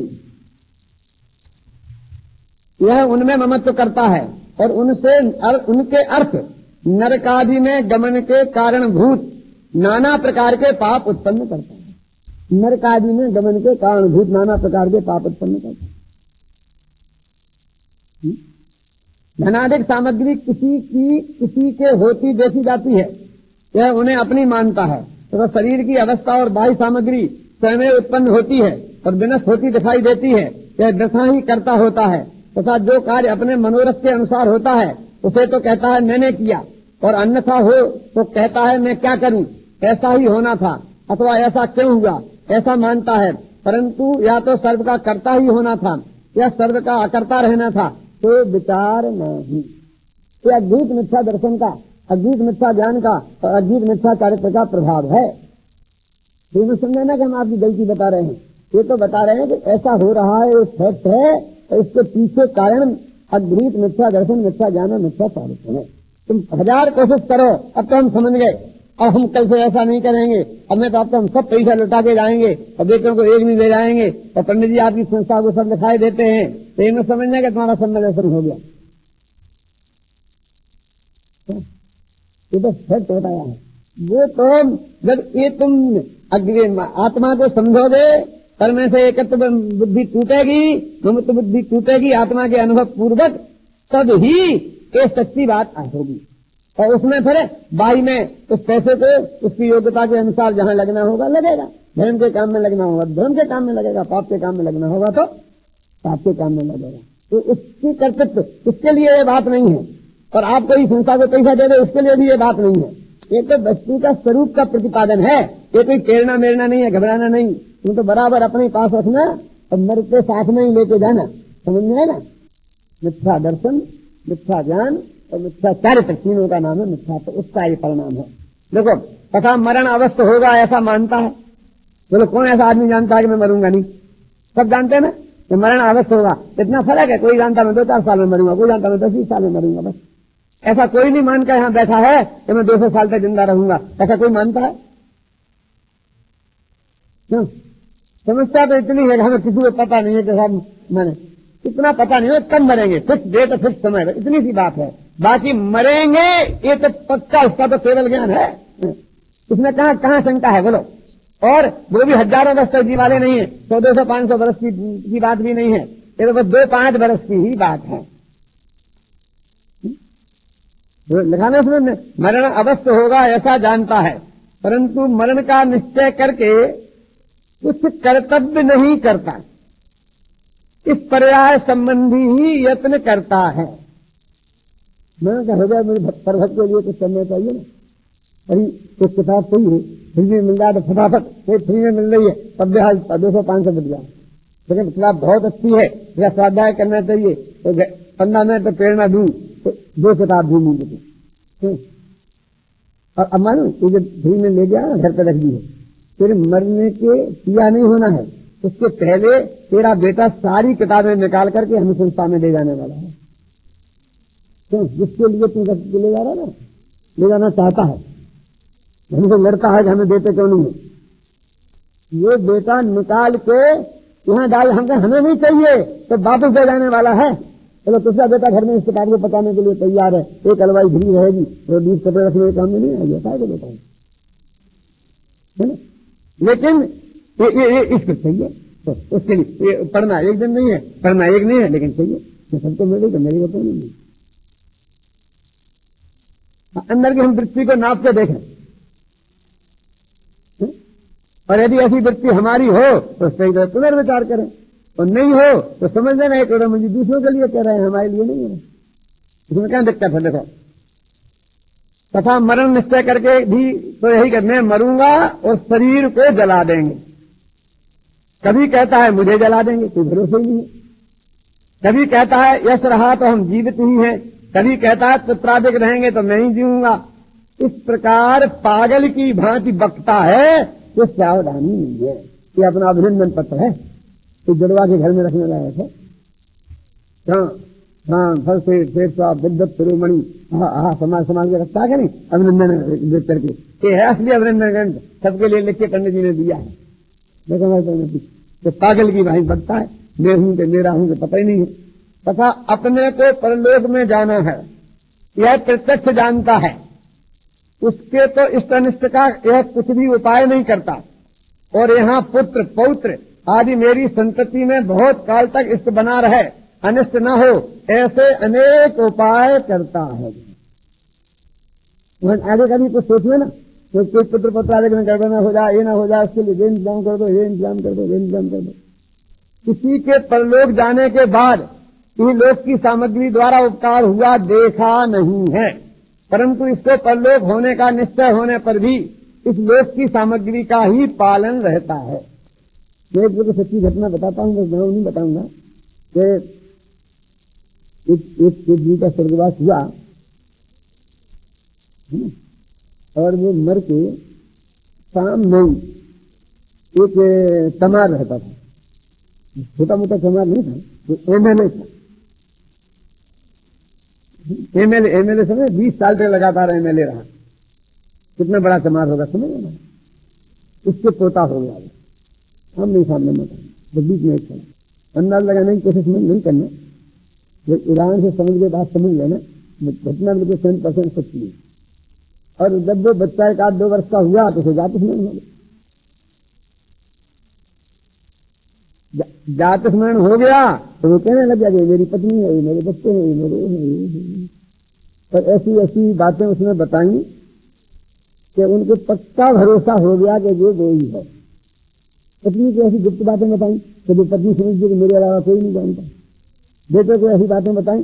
यह उनमें ममत्व करता है और उनसे उनके अर्थ नरकादि में गमन के कारणभूत नाना प्रकार के पाप उत्पन्न करता है। नरकादि में गमन के कारणभूत नाना प्रकार के पाप उत्पन्न करता है। धनाधिक सामग्री किसी के होती देखी जाती है, यह उन्हें अपनी मानता है, तो शरीर की अवस्था और बाह्य सामग्री स्वयं उत्पन्न होती है और विनष्ट होती दिखाई देती है, यह दशा ही करता होता है तथा जो कार्य अपने मनोरथ के अनुसार होता है उसे तो कहता है मैंने किया, और अन्यथा हो तो कहता है मैं क्या करूं, ऐसा ही होना था अथवा ऐसा क्यों हुआ, ऐसा मानता है। परंतु या तो सर्व का कर्ता ही होना था या सर्व का अकर्ता रहना था, तो विचार नहीं। तो अद्वैत मिथ्या दर्शन का, अद्वैत मिथ्या ज्ञान का और अद्वैत मिथ्या चारित्र का प्रभाव है। तो समझना कि हम आपकी गलती बता रहे हैं, ये तो बता रहे हैं कि ऐसा हो रहा है, ये फैक्ट है, तो इसके पीछे कारण अद्वैत मिथ्या दर्शन, मिथ्या ज्ञान और मिथ्या चारित्र है। तुम 1000 कोशिश करो, अब तो हम समझ गए, अब हम कल से ऐसा नहीं करेंगे, अब मैं तो आपको हम सब पैसा लुटा के जाएंगे और बेटों को एक नहीं ले जाएंगे, और पंडित जी आपकी संस्था को सब दिखाई देते हैं, तो इन्हें समझना कि तुम्हारा सम्मेलन हो गया। ये तो फैक्ट बताया है। वो तो जब ये तुम आत्मा को समझोगे, कर्म से एकत्व बुद्धि टूटेगी, ममत्व बुद्धि टूटेगी आत्मा के अनुभव पूर्वक, तब ही ये सच्ची बात होगी। और उसमें फिर बाई में उस पैसे को उसकी योग्यता के अनुसार जहां लगना होगा लगेगा, धर्म के काम में लगना होगा धर्म के काम में लगेगा, पाप के काम में लगना होगा तो पाप के काम में लगेगा। तो इसकी कर्तव्य, इसके लिए ये बात नहीं है, और आप कोई संस्था को पैसा दे दे उसके लिए भी ये बात नहीं है। ये तो वस्तु का स्वरूप का प्रतिपादन है, ये कोई टेढ़ना मेढ़ना नहीं है, घबराना नहीं। तुम तो बराबर अपने पास रखना और मरते साथ में ही लेके जाना, समझ में आएगा। मिथ्या दर्शन, मिथ्या ज्ञान और मिथ्या चारित्र, तीनों का नाम है मिथ्या, तो उसका ये परिणाम है। देखो तथा मरण अवश्य होगा ऐसा मानता है। बोलो कौन ऐसा आदमी जानता है कि मैं मरूंगा नहीं? सब जानते हैं ना कि मरण अवश्य होगा। इतना फर्क है, कोई जानता मैं 2-4 साल में मरूंगा, कोई जानता मैं 10-20 साल में मरूंगा। बस ऐसा कोई नहीं मान कर यहाँ बैठा है कि मैं 200 साल तक जिंदा रहूंगा, ऐसा कोई मानता है? क्यों? समस्या तो इतनी है कि हमें किसी को पता नहीं है कि हम मैंने इतना पता नहीं है कब मरेंगे, फिक्स डेट और फिक्स समय, इतनी सी बात है। बाकी मरेंगे ये तो पक्का, उसका तो केवल ज्ञान है, इसमें कहाँ शंका है बोलो। और वो भी हजारों वर्ष तक जी वाले नहीं है, 100-200-500 वर्ष की बात भी नहीं है, ये तो बस 2-5 वर्ष की ही बात है। लिखाने उसमें मरण अवश्य होगा ऐसा जानता है, परंतु मरण का निश्चय करके कुछ कर्तव्य नहीं करता, इस पर्याय संबंधी ही यत्न करता है। मैंने कहा हो गया मुझे परभक्त के लिए कुछ करना चाहिए ना, अभी कुछ किताब सही है, फ्री में मिल जाए तो फटाफट, वो फ्री में मिल रही है तब भी 200-500 मिल जाए, लेकिन किताब बहुत अच्छी है, या स्वाध्याय करना चाहिए तो 15 मिनट तो प्रेरणा दूं तो 2 किताब भी मिल गई। और अब मालूम ये जब फ्री में ले गया घर पर रख दी है, फिर मरने के किया नहीं होना है, उसके पहले तेरा बेटा सारी किताबें निकाल करके हमें संस्था में ले जाने वाला है। क्यों? जिसके लिए तू ले जा रहा है ना, ले जाना चाहता है, हमसे लड़ता है कि हमें देते क्यों नहीं है। ये बेटा निकाल के यहाँ डाल, हमें नहीं चाहिए तो वापस दे जाने वाला है। चलो दूसरा बेटा घर में इस किताब को पकाने के लिए तैयार है, एक हलवाई भिड़ी रहेगी, वो 20 कपड़े रखने के काम में नहीं आएगा, क्या बेटा है ना। लेकिन ये इसको चाहिए, तो उसके लिए पढ़ना एक दिन नहीं है, पढ़ना एक नहीं है, लेकिन चाहिए। सबको मिलेगा, मेरे को तो नहीं। अंदर की हम वृत्ति को नाप के देखें, और यदि ऐसी वृत्ति हमारी हो तो सही तरह पुनर्विचार करें, और नहीं हो तो समझ लेना है कि मुझे दूसरों के लिए कह रहे हैं, हमारे लिए नहीं है। इसमें क्या दिक्कत है? देखो, तथा मरण निश्चय करके भी तो यही करने, मरूंगा और शरीर को जला देंगे। कभी कहता है मुझे जला देंगे, कोई भरोसा ही नहीं है। कभी कहता है यश रहा तो हम जीवित ही हैं, कभी कहता है पुत्रादिक रहेंगे तो मैं ही जीऊंगा। इस प्रकार पागल की भांति बकता है, तो सावधानी नहीं है। ये अपना अभिनंदन पत्र है, तो जुड़वा के घर में रखने लायक है। हाँ, फल से विद्वत शिरोमणि समाज के रखता है नहीं अभिनंदन देख करके, ये है असली अभिनंदन, सबके लिए लिख के पंडित जी ने दिया है। देखो तो पागल की भाई बकता है, मैं हूं कि मेरा हूं कि पता ही नहीं है। तथा अपने को परलोक में जाना है, यह प्रत्यक्ष जानता है, उसके तो इष्ट अनिष्ट का यह कुछ भी उपाय नहीं करता, और यहाँ पुत्र पौत्र आदि मेरी संतति में बहुत काल तक इष्ट बना रहे, अनिष्ट न हो, ऐसे अनेक उपाय करता है। आगे कभी कुछ सोचिए ना, तो कोई पुत्र पौत्र आदि में गड़बड़ न हो जाए, ये ना हो जाए, उसके लिए ये इंतजाम कर दो, ये इंतजाम कर दो, ये इंतजाम कर दो। किसी के परलोक जाने के बाद लोक की सामग्री द्वारा उपकार हुआ देखा नहीं है, परंतु इसको परलोक होने का निश्चय होने पर भी इस लोक की सामग्री का ही पालन रहता है। मैं एक सच्ची घटना बताता हूँ, मैं गाँव नहीं बताऊंगा, कि एक जी का स्वर्गवास हुआ और वो मर के शाम में एक चमार रहता था, छोटा मोटा चमार नहीं था, वो एमएलए था। एमएलए समय 20 साल तक लगातार एमएलए रहा, कितना बड़ा चमार होगा समझ ना। उसके पोता हो गया, हम नहीं सामने में तो बीच में एक चला, अंदाज लगाने की कोशिश नहीं करना, उदाहरण से समझ के बात समझ लेना, घटना बिल्कुल 100% सच्ची है। और जब वो बच्चा 1-2 वर्ष का हुआ तो उसे जाति स्मरण हो गया। जाति स्मरण हो गया तो वो कहने लग गया कि मेरी पत्नी है, मेरे बच्चे हैं, मेरे। पर ऐसी ऐसी बातें उसने बताई कि उनको पक्का भरोसा हो गया कि ये वो ही है। पत्नी को ऐसी गुप्त बातें बताई कि जो पत्नी समझती कि मेरे अलावा कोई नहीं जानता। बेटे को ऐसी बातें बताई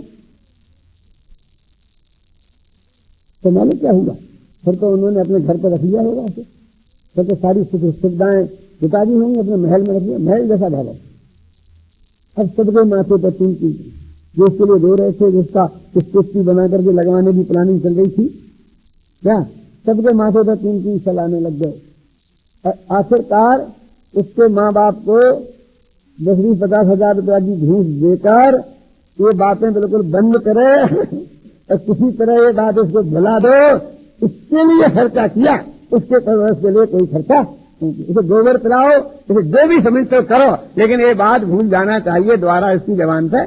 तो मालूम क्या हुआ, फिर तो उन्होंने अपने घर पर रख लिया होगा उसे, फिर तो सारी सुविधाएं पिताजी होंगे अपने महल में रख लिया, महल जैसा भवन। अब सबके माथे पर 3 चीज जो उसके लिए रो रहे थे, जिसका कुश्ती बना करके लगवाने की प्लानिंग चल रही थी, क्या सबके माथे पर 3 चीज चलाने लग गए। और आखिरकार उसके माँ बाप को 10-20-50 हजार रुपया की घूस देकर ये बातें बिल्कुल बंद करे और किसी तरह ये बात उसको भुला दो, इसके लिए खर्चा किया, उसके परवरिश के लिए कोई खर्चा, इसे गोबर पिलाओ, इसे जो भी समझते हो करो, लेकिन ये बात भूल जाना चाहिए द्वारा इसकी जबान पे।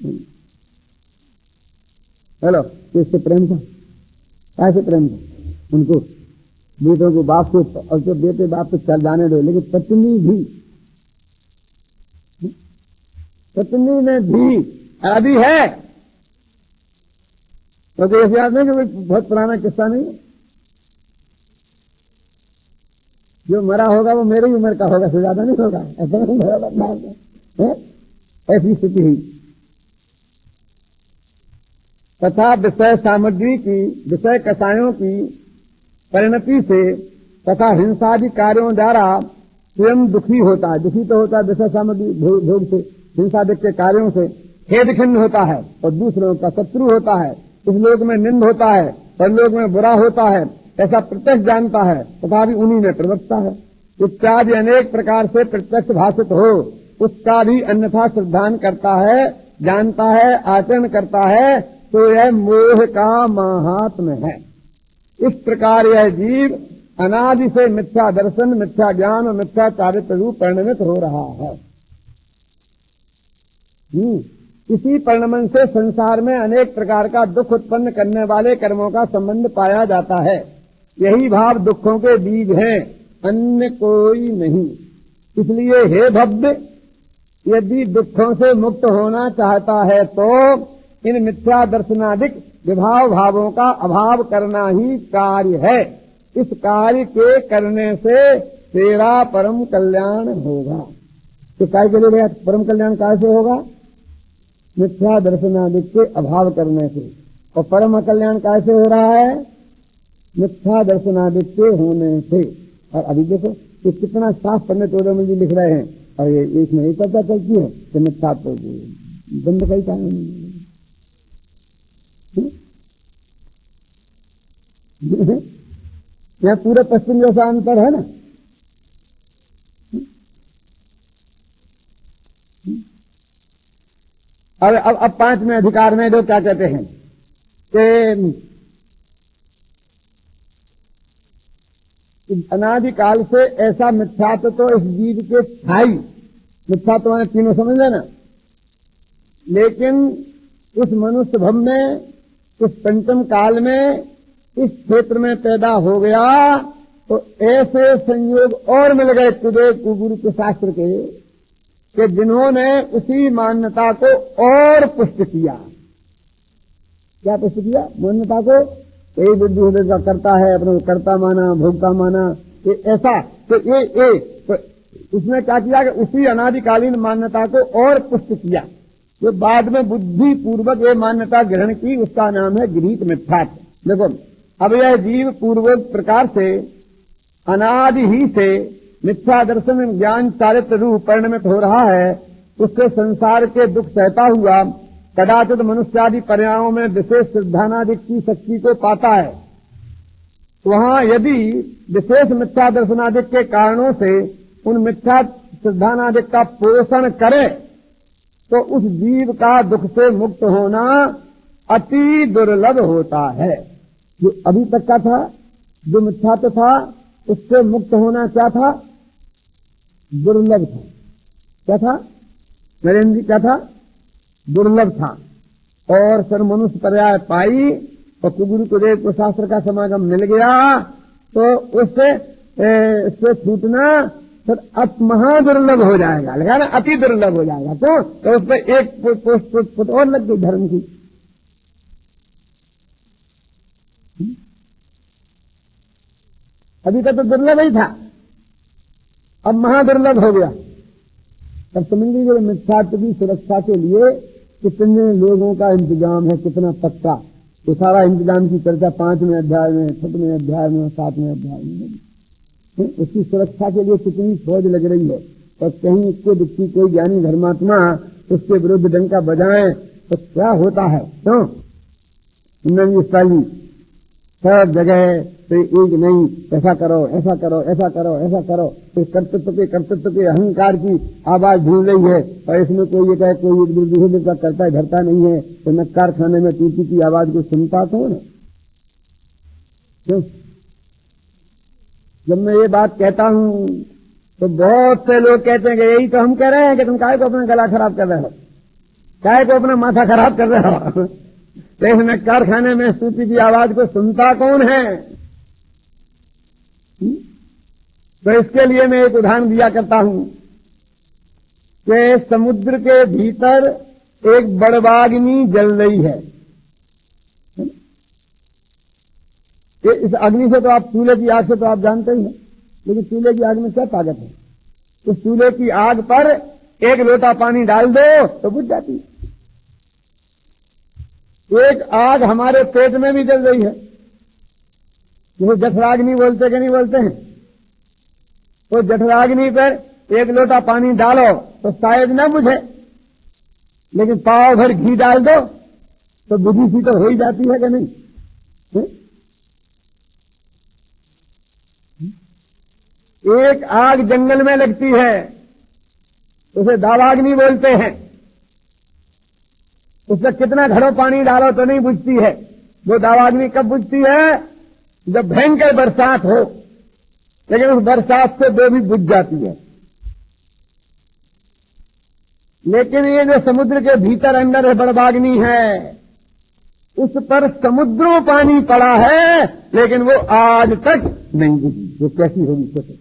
हेलो, इससे प्रेम था, ऐसे प्रेम था उनको, बेटों को बाप को, और जो बेटे बाप को चल जाने दो, लेकिन पत्नी में भी आदि है। तो ऐसे याद नहीं कि कोई बहुत पुराना किस्सा नहीं है, जो मरा होगा वो मेरी उम्र का होगा, से ज्यादा नहीं होगा, ऐसा नहीं होगा, ऐसी स्थिति हुई। तथा विषय सामग्री की, विषय कषायों की परिणति से तथा हिंसादि कार्यों द्वारा स्वयं दुखी होता है। दुखी तो होता है विषय सामग्री भोग से, हिंसादि के कार्यों से खेद खिन्न होता है और दूसरों का शत्रु होता है। इस लोक में निंद होता है, परलोक में बुरा होता है, ऐसा प्रत्यक्ष जानता है, तथा भी उन्हीं में प्रवक्ता है। इत्यादि अनेक प्रकार से प्रत्यक्ष भाषित हो, उसका भी अन्यथा श्रद्धान करता है, जानता है, आचरण करता है, तो यह मोह का महात्म्य है। इस प्रकार यह जीव अनादि से मिथ्या दर्शन, मिथ्या ज्ञान और मिथ्या चारित्र रूप परिणमित हो रहा है। इसी परिणमन से संसार में अनेक प्रकार का दुख उत्पन्न करने वाले कर्मों का संबंध पाया जाता है। यही भाव दुखों के बीज हैं, अन्य कोई नहीं। इसलिए हे भव्य, यदि दुखों से मुक्त होना चाहता है तो इन मिथ्या दर्शनादिक विभाव भावों का अभाव करना ही कार्य है। इस कार्य के करने से तेरा परम कल्याण होगा। तो काय के लिए भैया परम कल्याण कैसे होगा? मिथ्या दर्शनादिक के अभाव करने से। और परम कल्याण कैसे हो रहा है? मिथ्या दर्शनादिक के होने से। और अभी देखो कि कितना साफ पंडित ओरमल जी लिख रहे हैं, और ये इसमें एक पता चलती है कि मिथ्या तो बंद कई कारण यहाँ पूरे पश्चिम जैसा अंतर है ना। अब 5वें अधिकार में जो क्या कहते हैं कि अनादिकाल से ऐसा मिथ्यात्व तो इस जीव के स्थायी, मिथ्यात्व मैंने तीनों समझ लेना, लेकिन इस मनुष्य भव में, इस पंचम काल में, इस क्षेत्र में पैदा हो गया, तो ऐसे संयोग और मिल गए तुझे गुरु के शास्त्र के कि जिन्होंने उसी मान्यता को और पुष्ट किया। क्या पुष्ट किया? मान्यता को यही बुद्धि हृदय का करता है, अपने को कर्ता माना, भोक्ता माना, ये ऐसा। तो तो इसमें क्या किया कि उसी अनादिकालीन मान्यता को और पुष्ट किया, जो बाद में बुद्धि पूर्वक ये मान्यता ग्रहण की, उसका नाम है गृहीत मिथ्यात्व। देखो, अब यह जीव पूर्वोक्त प्रकार से अनादि ही से मिथ्या दर्शन ज्ञान चारित्र रूप परिणमित हो रहा है। उससे संसार के दुख सहता हुआ कदाचित मनुष्यादि पर्यायों में विशेष सिद्धानादिक की शक्ति को पाता है। वहां यदि विशेष मिथ्या दर्शनादिक के कारणों से उन मिथ्या सिद्धानादिक का पोषण करे, तो उस जीव का दुख से मुक्त होना अति दुर्लभ होता है। जो अभी तक का था, जो मिथ्यात्व था, उससे मुक्त होना क्या था? दुर्लभ था। क्या था नरेंद्र जी? क्या था? दुर्लभ था। और सर मनुष्य पर्याय पाई और गुरु को देव को शास्त्र का समागम मिल गया, तो उससे छूटना सर महादुर्लभ हो जाएगा। लगा ना? अति दुर्लभ हो जाएगा। तो उस पर एक फुट और लग गई धर्म की। अभी तक तो दुर्लभ ही था, अब महादुर्लभ हो गया। तब समझ लीजिए मिथ्यात्व की सुरक्षा के लिए कितने लोगों का इंतजाम है, कितना पक्का। तो सारा इंतजाम की चर्चा 5वें अध्याय में, 6वें अध्याय में, 7वें अध्याय में। उसकी सुरक्षा के लिए कितनी फौज लग रही है। और कहीं इसके दुखी कोई ज्ञानी धर्मात्मा उसके विरुद्ध डंका बजाए तो क्या होता है? क्यों सब जगह तो एक नहीं, ऐसा करो, ऐसा करो, ऐसा करो, ऐसा करो। तो कर्तृत्व के अहंकार की आवाज ढूंढ रही है। और इसमें कोई ये कहे, कोई एक दूसरे का करता धरता नहीं है, तो न कारखाने में टूटी की आवाज को सुनता कौन है? क्यों? जब मैं ये बात कहता हूं तो बहुत से लोग कहते हैं कि यही तो हम कह रहे हैं कि तुम काहे को अपना गला खराब कर रहे हो, काहे को अपना माथा खराब कर रहे हो। तो इसमें कारखाने में सूची की आवाज को सुनता कौन है? तो इसके लिए मैं एक उदाहरण दिया करता हूं कि समुद्र के भीतर एक बड़वाग्नि जल रही है। इस अग्नि से तो आप चूल्हे की आग से तो आप जानते ही हैं, लेकिन चूल्हे की आग में क्या ताकत है? उस चूल्हे की आग पर एक लोटा पानी डाल दो तो बुझ जाती है। एक आग हमारे पेट में भी जल रही है, जिसे जठराग्नि बोलते कि नहीं बोलते हैं। तो जठराग्नि पर एक लोटा पानी डालो तो शायद न बुझे, लेकिन पाव भर घी डाल दो तो बुझी सी तो हो ही जाती है कि नहीं? एक आग जंगल में लगती है, उसे दावाग्नि बोलते हैं। उसमें कितना घड़ों पानी डालो तो नहीं बुझती है। वो दावाग्नि कब बुझती है? जब भयंकर बरसात हो, लेकिन उस बरसात से वो भी बुझ जाती है। लेकिन ये जो समुद्र के भीतर अंदर बड़बाग्नि है, उस पर समुद्रों पानी पड़ा है, लेकिन वो आज तक नहीं बुझी। वो कैसी होगी सोचो।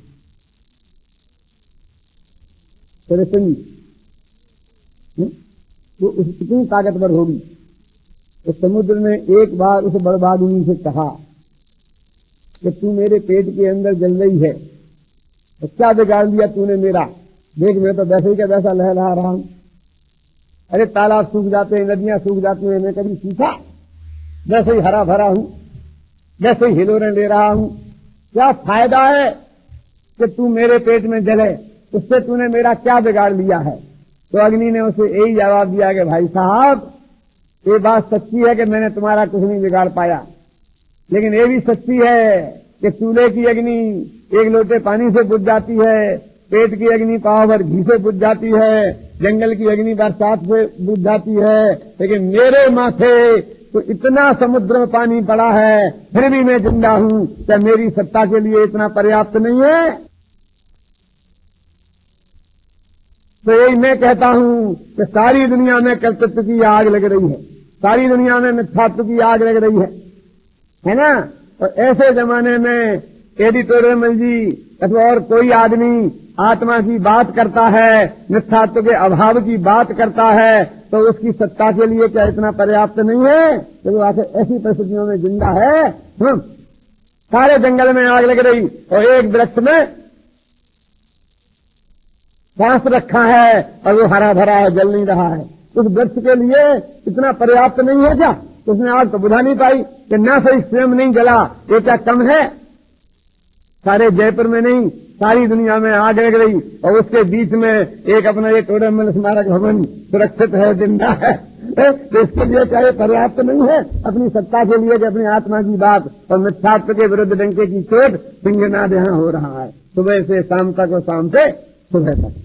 वो कितनी ताकतवर होगी। तो समुद्र ने एक बार उस बड़बाग्नि से कहा कि तू मेरे पेट के अंदर जल रही है, तो क्या बिगाड़ दिया तूने मेरा? देख, मैं तो वैसे ही का वैसा लहला रहा हूं। अरे तालाब सूख जाते हैं, नदियां सूख जाती हैं, मैं कभी सूखा? वैसे ही हरा भरा हूं, वैसे ही हिलोरें ले रहा हूं। क्या फायदा है कि तू मेरे पेट में जले? उससे तूने मेरा क्या बिगाड़ लिया है? तो अग्नि ने उसे यही जवाब दिया कि भाई साहब, ये बात सच्ची है कि मैंने तुम्हारा कुछ नहीं बिगाड़ पाया, लेकिन ये भी सच्ची है कि चूल्हे की अग्नि एक लोटे पानी से बुझ जाती है, पेट की अग्नि पाव भर घी से बुझ जाती है, जंगल की अग्नि बरसात से बुझ जाती है, लेकिन मेरे माथे तो इतना समुद्र में पानी पड़ा है, फिर भी मैं जिंदा हूं। क्या मेरी सत्ता के लिए इतना पर्याप्त नहीं है? तो यही मैं कहता हूं कि सारी दुनिया में कर्तृत्व की आग लग रही है, सारी दुनिया में मिथ्यात्व की आग लग रही है ना? और ऐसे जमाने में यदि टोडरमल जी अथवा और कोई आदमी आत्मा की बात करता है, मिथ्यात्व के अभाव की बात करता है, तो उसकी सत्ता के लिए क्या इतना पर्याप्त नहीं है? तो वो आखिर ऐसी परिस्थितियों में जिंदा है। सारे जंगल में आग लग रही और एक वृक्ष में बांस रखा है और वो हरा भरा है, जल नहीं रहा है। उस वृक्ष के लिए इतना पर्याप्त नहीं है क्या? उसने आग तो बुझा नहीं पाई कि ना सही स्वयं नहीं जला, ये क्या कम है? सारे जयपुर में नहीं, सारी दुनिया में आग लग रही और उसके बीच में एक अपना ये टोडरमल स्मारक भवन सुरक्षित है, जिंदा है। तो इसके लिए चाहे पर्याप्त नहीं है अपनी सत्ता के लिए कि अपनी आत्मा की बात और मिथ्यात्व के विरुद्ध डंके की चोट सिंहनाद यहां हो रहा है, सुबह से शाम तक और शाम से सुबह तक।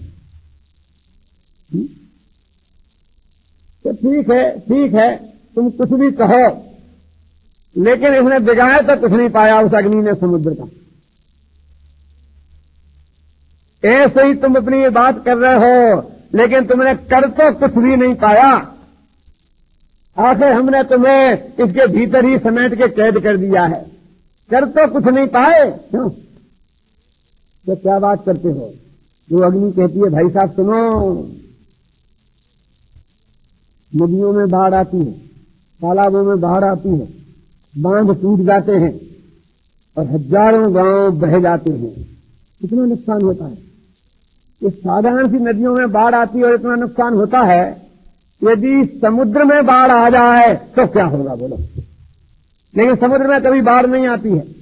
तो ठीक है, तुम कुछ भी कहो, लेकिन इसने बिगाड़ तो कुछ नहीं पाया उस अग्नि ने समुद्र का। ऐसे ही तुम अपनी ये बात कर रहे हो, लेकिन तुमने कर तो कुछ भी नहीं पाया। आखिर हमने तुम्हें इसके भीतर ही समेट के कैद कर दिया है, कर तो कुछ नहीं पाए। क्यों? तो क्या बात करते हो? वो अग्नि कहती है, भाई साहब सुनो, नदियों में बाढ़ आती है, तालाबों में बाढ़ आती है, बांध टूट जाते हैं और हजारों गांव बह जाते हैं, कितना नुकसान होता है। इस साधारण सी नदियों में बाढ़ आती है और इतना नुकसान होता है, यदि समुद्र में बाढ़ आ जाए तो क्या होगा बोलो? लेकिन समुद्र में कभी बाढ़ नहीं आती है।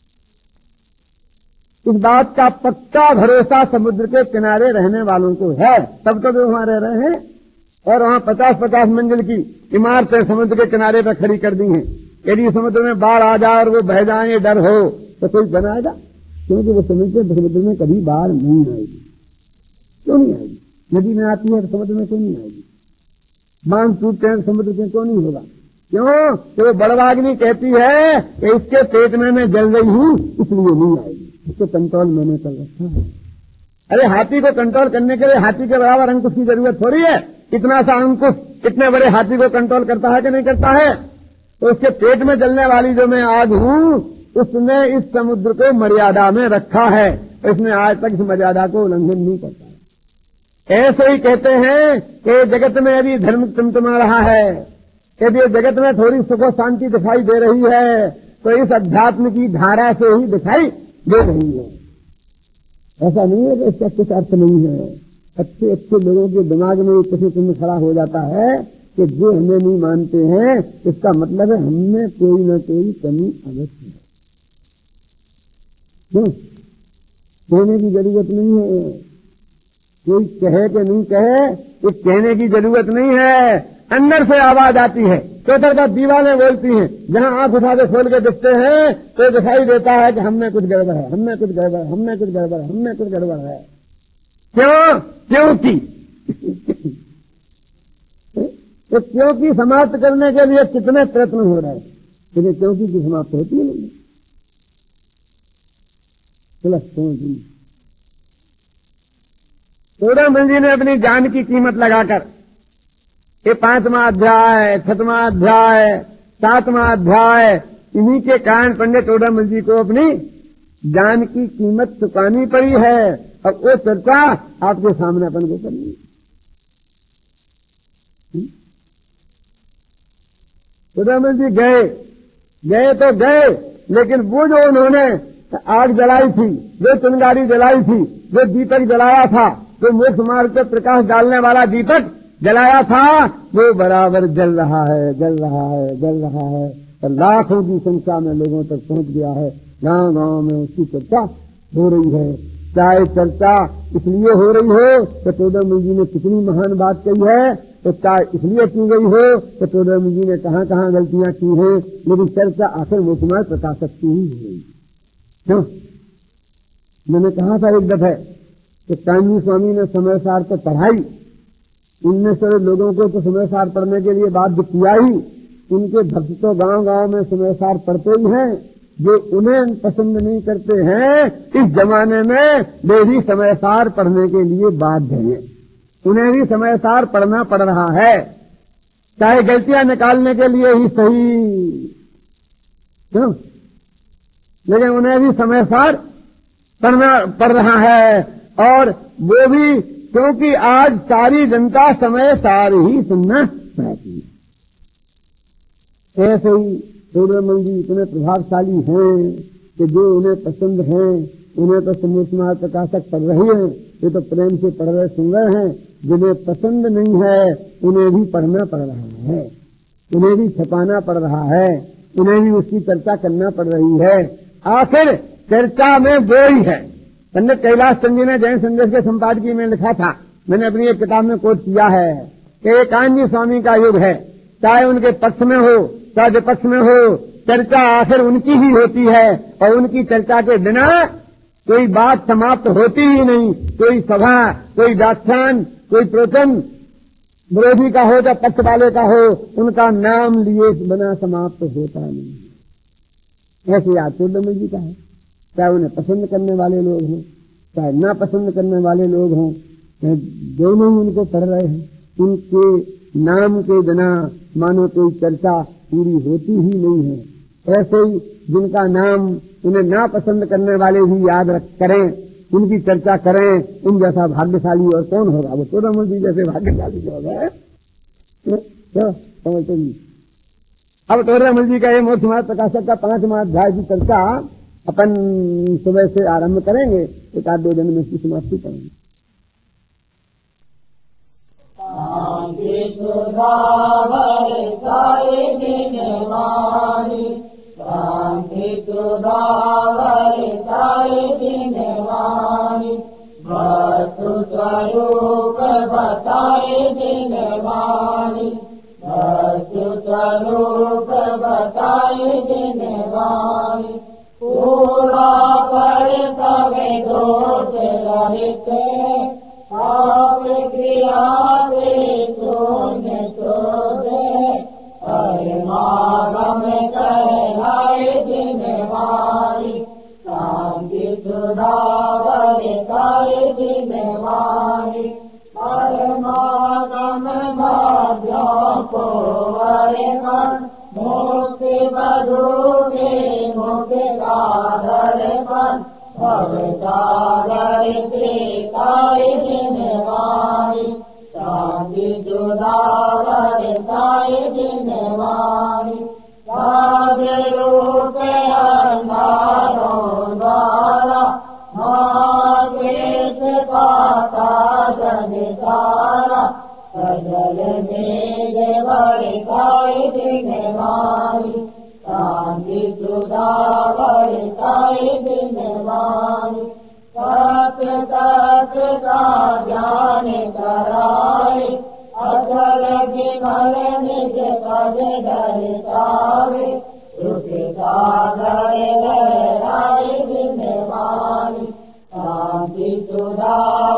इस बात का पक्का भरोसा समुद्र के किनारे रहने वालों को है, तब तो वे वहां रह रहे हैं और वहां 50-50 मंजिल की इमारतें समुद्र के किनारे पर खड़ी कर दी हैं। यदि समुद्र में बाढ़ आ जाए और वो बह जाए, डर हो, तो कोई बनाएगा? क्योंकि वो समझते समुद्र में कभी बाढ़ नहीं आएगी। क्यों नहीं आएगी? नदी में आती है तो समुद्र में क्यों नहीं आएगी? बांध टूटते हैं समुद्र में क्यों नहीं होगा? क्यों? तो वो बड़वाग्नि कहती है कि इसके पेट में मैं जल रही हूं, इसलिए नहीं आएगी। इसको कंट्रोल मैंने कर रखा है। अरे हाथी को कंट्रोल करने के लिए हाथी के बराबर अंकुश की जरूरत थोड़ी है। इतना सा अंकुश इतने बड़े हाथी को कंट्रोल करता है कि नहीं करता है? तो उसके पेट में जलने वाली जो मैं आग हूं, उसने इस समुद्र को मर्यादा में रखा है, इसने आज तक इस मर्यादा को उल्लंघन नहीं करता है। ऐसे ही कहते हैं कि जगत में यदि धर्म टिमटिमा रहा है, यदि जगत में थोड़ी सुख और शांति दिखाई दे रही है, तो इस अध्यात्म की धारा से ही दिखाई दे रही है। ऐसा नहीं है कि इसका कुछ अर्थ नहीं है। अच्छे अच्छे लोगों के दिमाग में किसी तुम्हें खड़ा हो जाता है कि जो हमें नहीं मानते हैं, इसका मतलब है हमें कोई न कोई कमी अवश्य है। क्यों? कहने की जरूरत नहीं है, कोई कहे कि नहीं कहे, ये कहने की जरूरत नहीं है। अंदर से आवाज आती है तो तरफ दीवारें बोलती हैं, जहां आंख उठा के खोल के देखते हैं तो दिखाई देता है कि हमने कुछ गड़बड़ है, हमने कुछ गड़बड़ है, हमने कुछ गड़बड़ है, हमने कुछ गड़बड़ है। क्यों? क्योंकि तो क्योंकि समाप्त करने के लिए कितने प्रयत्न हो रहे हैं, लेकिन क्योंकि की समाप्त होती है नहीं। चौदहमल जी ने अपनी जान की कीमत लगाकर ये 5वां अध्याय, 6वां अध्याय, 7वां अध्याय, इन्हीं के कारण पंडित चौदहमल जी को अपनी जान की कीमत चुकानी पड़ी है। अब वो चर्चा आपके सामने अपन को करनी है। चौदहमल जी गए तो गए, लेकिन वो जो उन्होंने आग जलाई थी, जो चिंगारी जलाई थी, जो दीपक जलाया था, जो मोक्ष मार्ग पर प्रकाश डालने वाला दीपक जलाया था, वो बराबर जल रहा है, जल रहा है, जल रहा है, और लाखों की संख्या में लोगों तक पहुंच गया है। गांव गांव में उसकी चर्चा हो रही है। चाहे चर्चा इसलिए हो रही हो तो चौदहमल जी ने कितनी महान बात कही है, तो चाहे इसलिए की गई हो तो चौदहमल जी ने कहां कहां गलतियां की हैं, लेकिन चर्चा आखिर मोक्षमार्ग प्रकाशक की ही हुई। क्यों? मैंने कहा था एक दफे कि कांजी स्वामी ने समय सार तो पढ़ाई, इनमें से लोगों को तो समय सार पढ़ने के लिए बाध्य किया ही। उनके भक्त तो गांव गांव में समय सार पढ़ते ही हैं। जो उन्हें पसंद नहीं करते हैं, इस जमाने में वे भी समय सार पढ़ने के लिए बाध्य हैं। उन्हें भी समय सार पढ़ना पड़ रहा है, चाहे गलतियां निकालने के लिए ही सही। क्यों? लेकिन उन्हें भी समय सार पढ़ना पड़ रहा है, और वो भी क्योंकि आज सारी जनता समय सार ही सुनना चाहती है। ऐसे ही चौदहमल जी इतने प्रभावशाली हैं कि जो उन्हें पसंद हैं उन्हें तो मोक्षमार्ग प्रकाशक पढ़ रही हैं, ये तो प्रेम से पढ़ रहे सुन रहे हैं। जिन्हें पसंद नहीं है उन्हें भी पढ़ना पड़ रहा है, उन्हें भी छपाना पड़ रहा है, उन्हें भी उसकी चर्चा करना पड़ रही है। आखिर चर्चा में वो ही है। पंडित कैलाश चंद जी ने जैन संदेश के संपादकीय में लिखा था, मैंने अपनी एक किताब में कोट किया है कि कांजी स्वामी का युग है। चाहे उनके पक्ष में हो चाहे विपक्ष में हो, चर्चा आखिर उनकी ही होती है, और उनकी चर्चा के बिना कोई बात समाप्त होती ही नहीं। कोई सभा, कोई व्याख्यान, कोई प्रवचन विरोधी का हो या पक्ष वाले का हो, उनका नाम लिए बिना समाप्त होता नहीं। ऐसे आज चौदहमल जी का है। चाहे उन्हें पसंद करने वाले लोग हों, चाहे ना पसंद करने वाले लोग हों, दोनों ही उनको पढ़ रहे हैं। उनके नाम के बिना मानो कोई चर्चा पूरी होती ही नहीं है। ऐसे ही जिनका नाम उन्हें ना पसंद करने वाले भी याद करें, उनकी चर्चा करें, उन जैसा भाग्यशाली और कौन होगा? वो चौदहमल जी जैसे भाग्यशाली जो होगा। तो समझते जी। अब चौदहमल जी का ये मोक्षमार्ग प्रकाशक का 5वां अध्याय की चर्चा अपन सुबह से आरंभ करेंगे, 1-2 दिन में इसकी समाप्ति करेंगे। स्वरूप बताए दिनवाणी, स्वरूप बताए दिनवाणी, पूरा पर सवे दोष रहित, आप क्रिया से शून्य शोधे, परमागम कहलाए दिनवाणी, शांति सुधा बरसाए दिनवाणी, परमागम भाग्यों को वरदान, मुक्ति बधूगे मुक्ति गाधर पर, भवसागर त्रिकाय दिनवाणी, शांति सुधा बरसाए दिनवाणी, रूप अंधारों द्वारा महावेश पाता जन सारा, सजल मेघ बरसाए दिनवाणी, शांति सुधा बरसाए दिनवाणी, सत सत का ज्ञान कराए, अचल विमल निज पद दर्शावे रुके सागर लहराए दिन वाणी शांति सुधा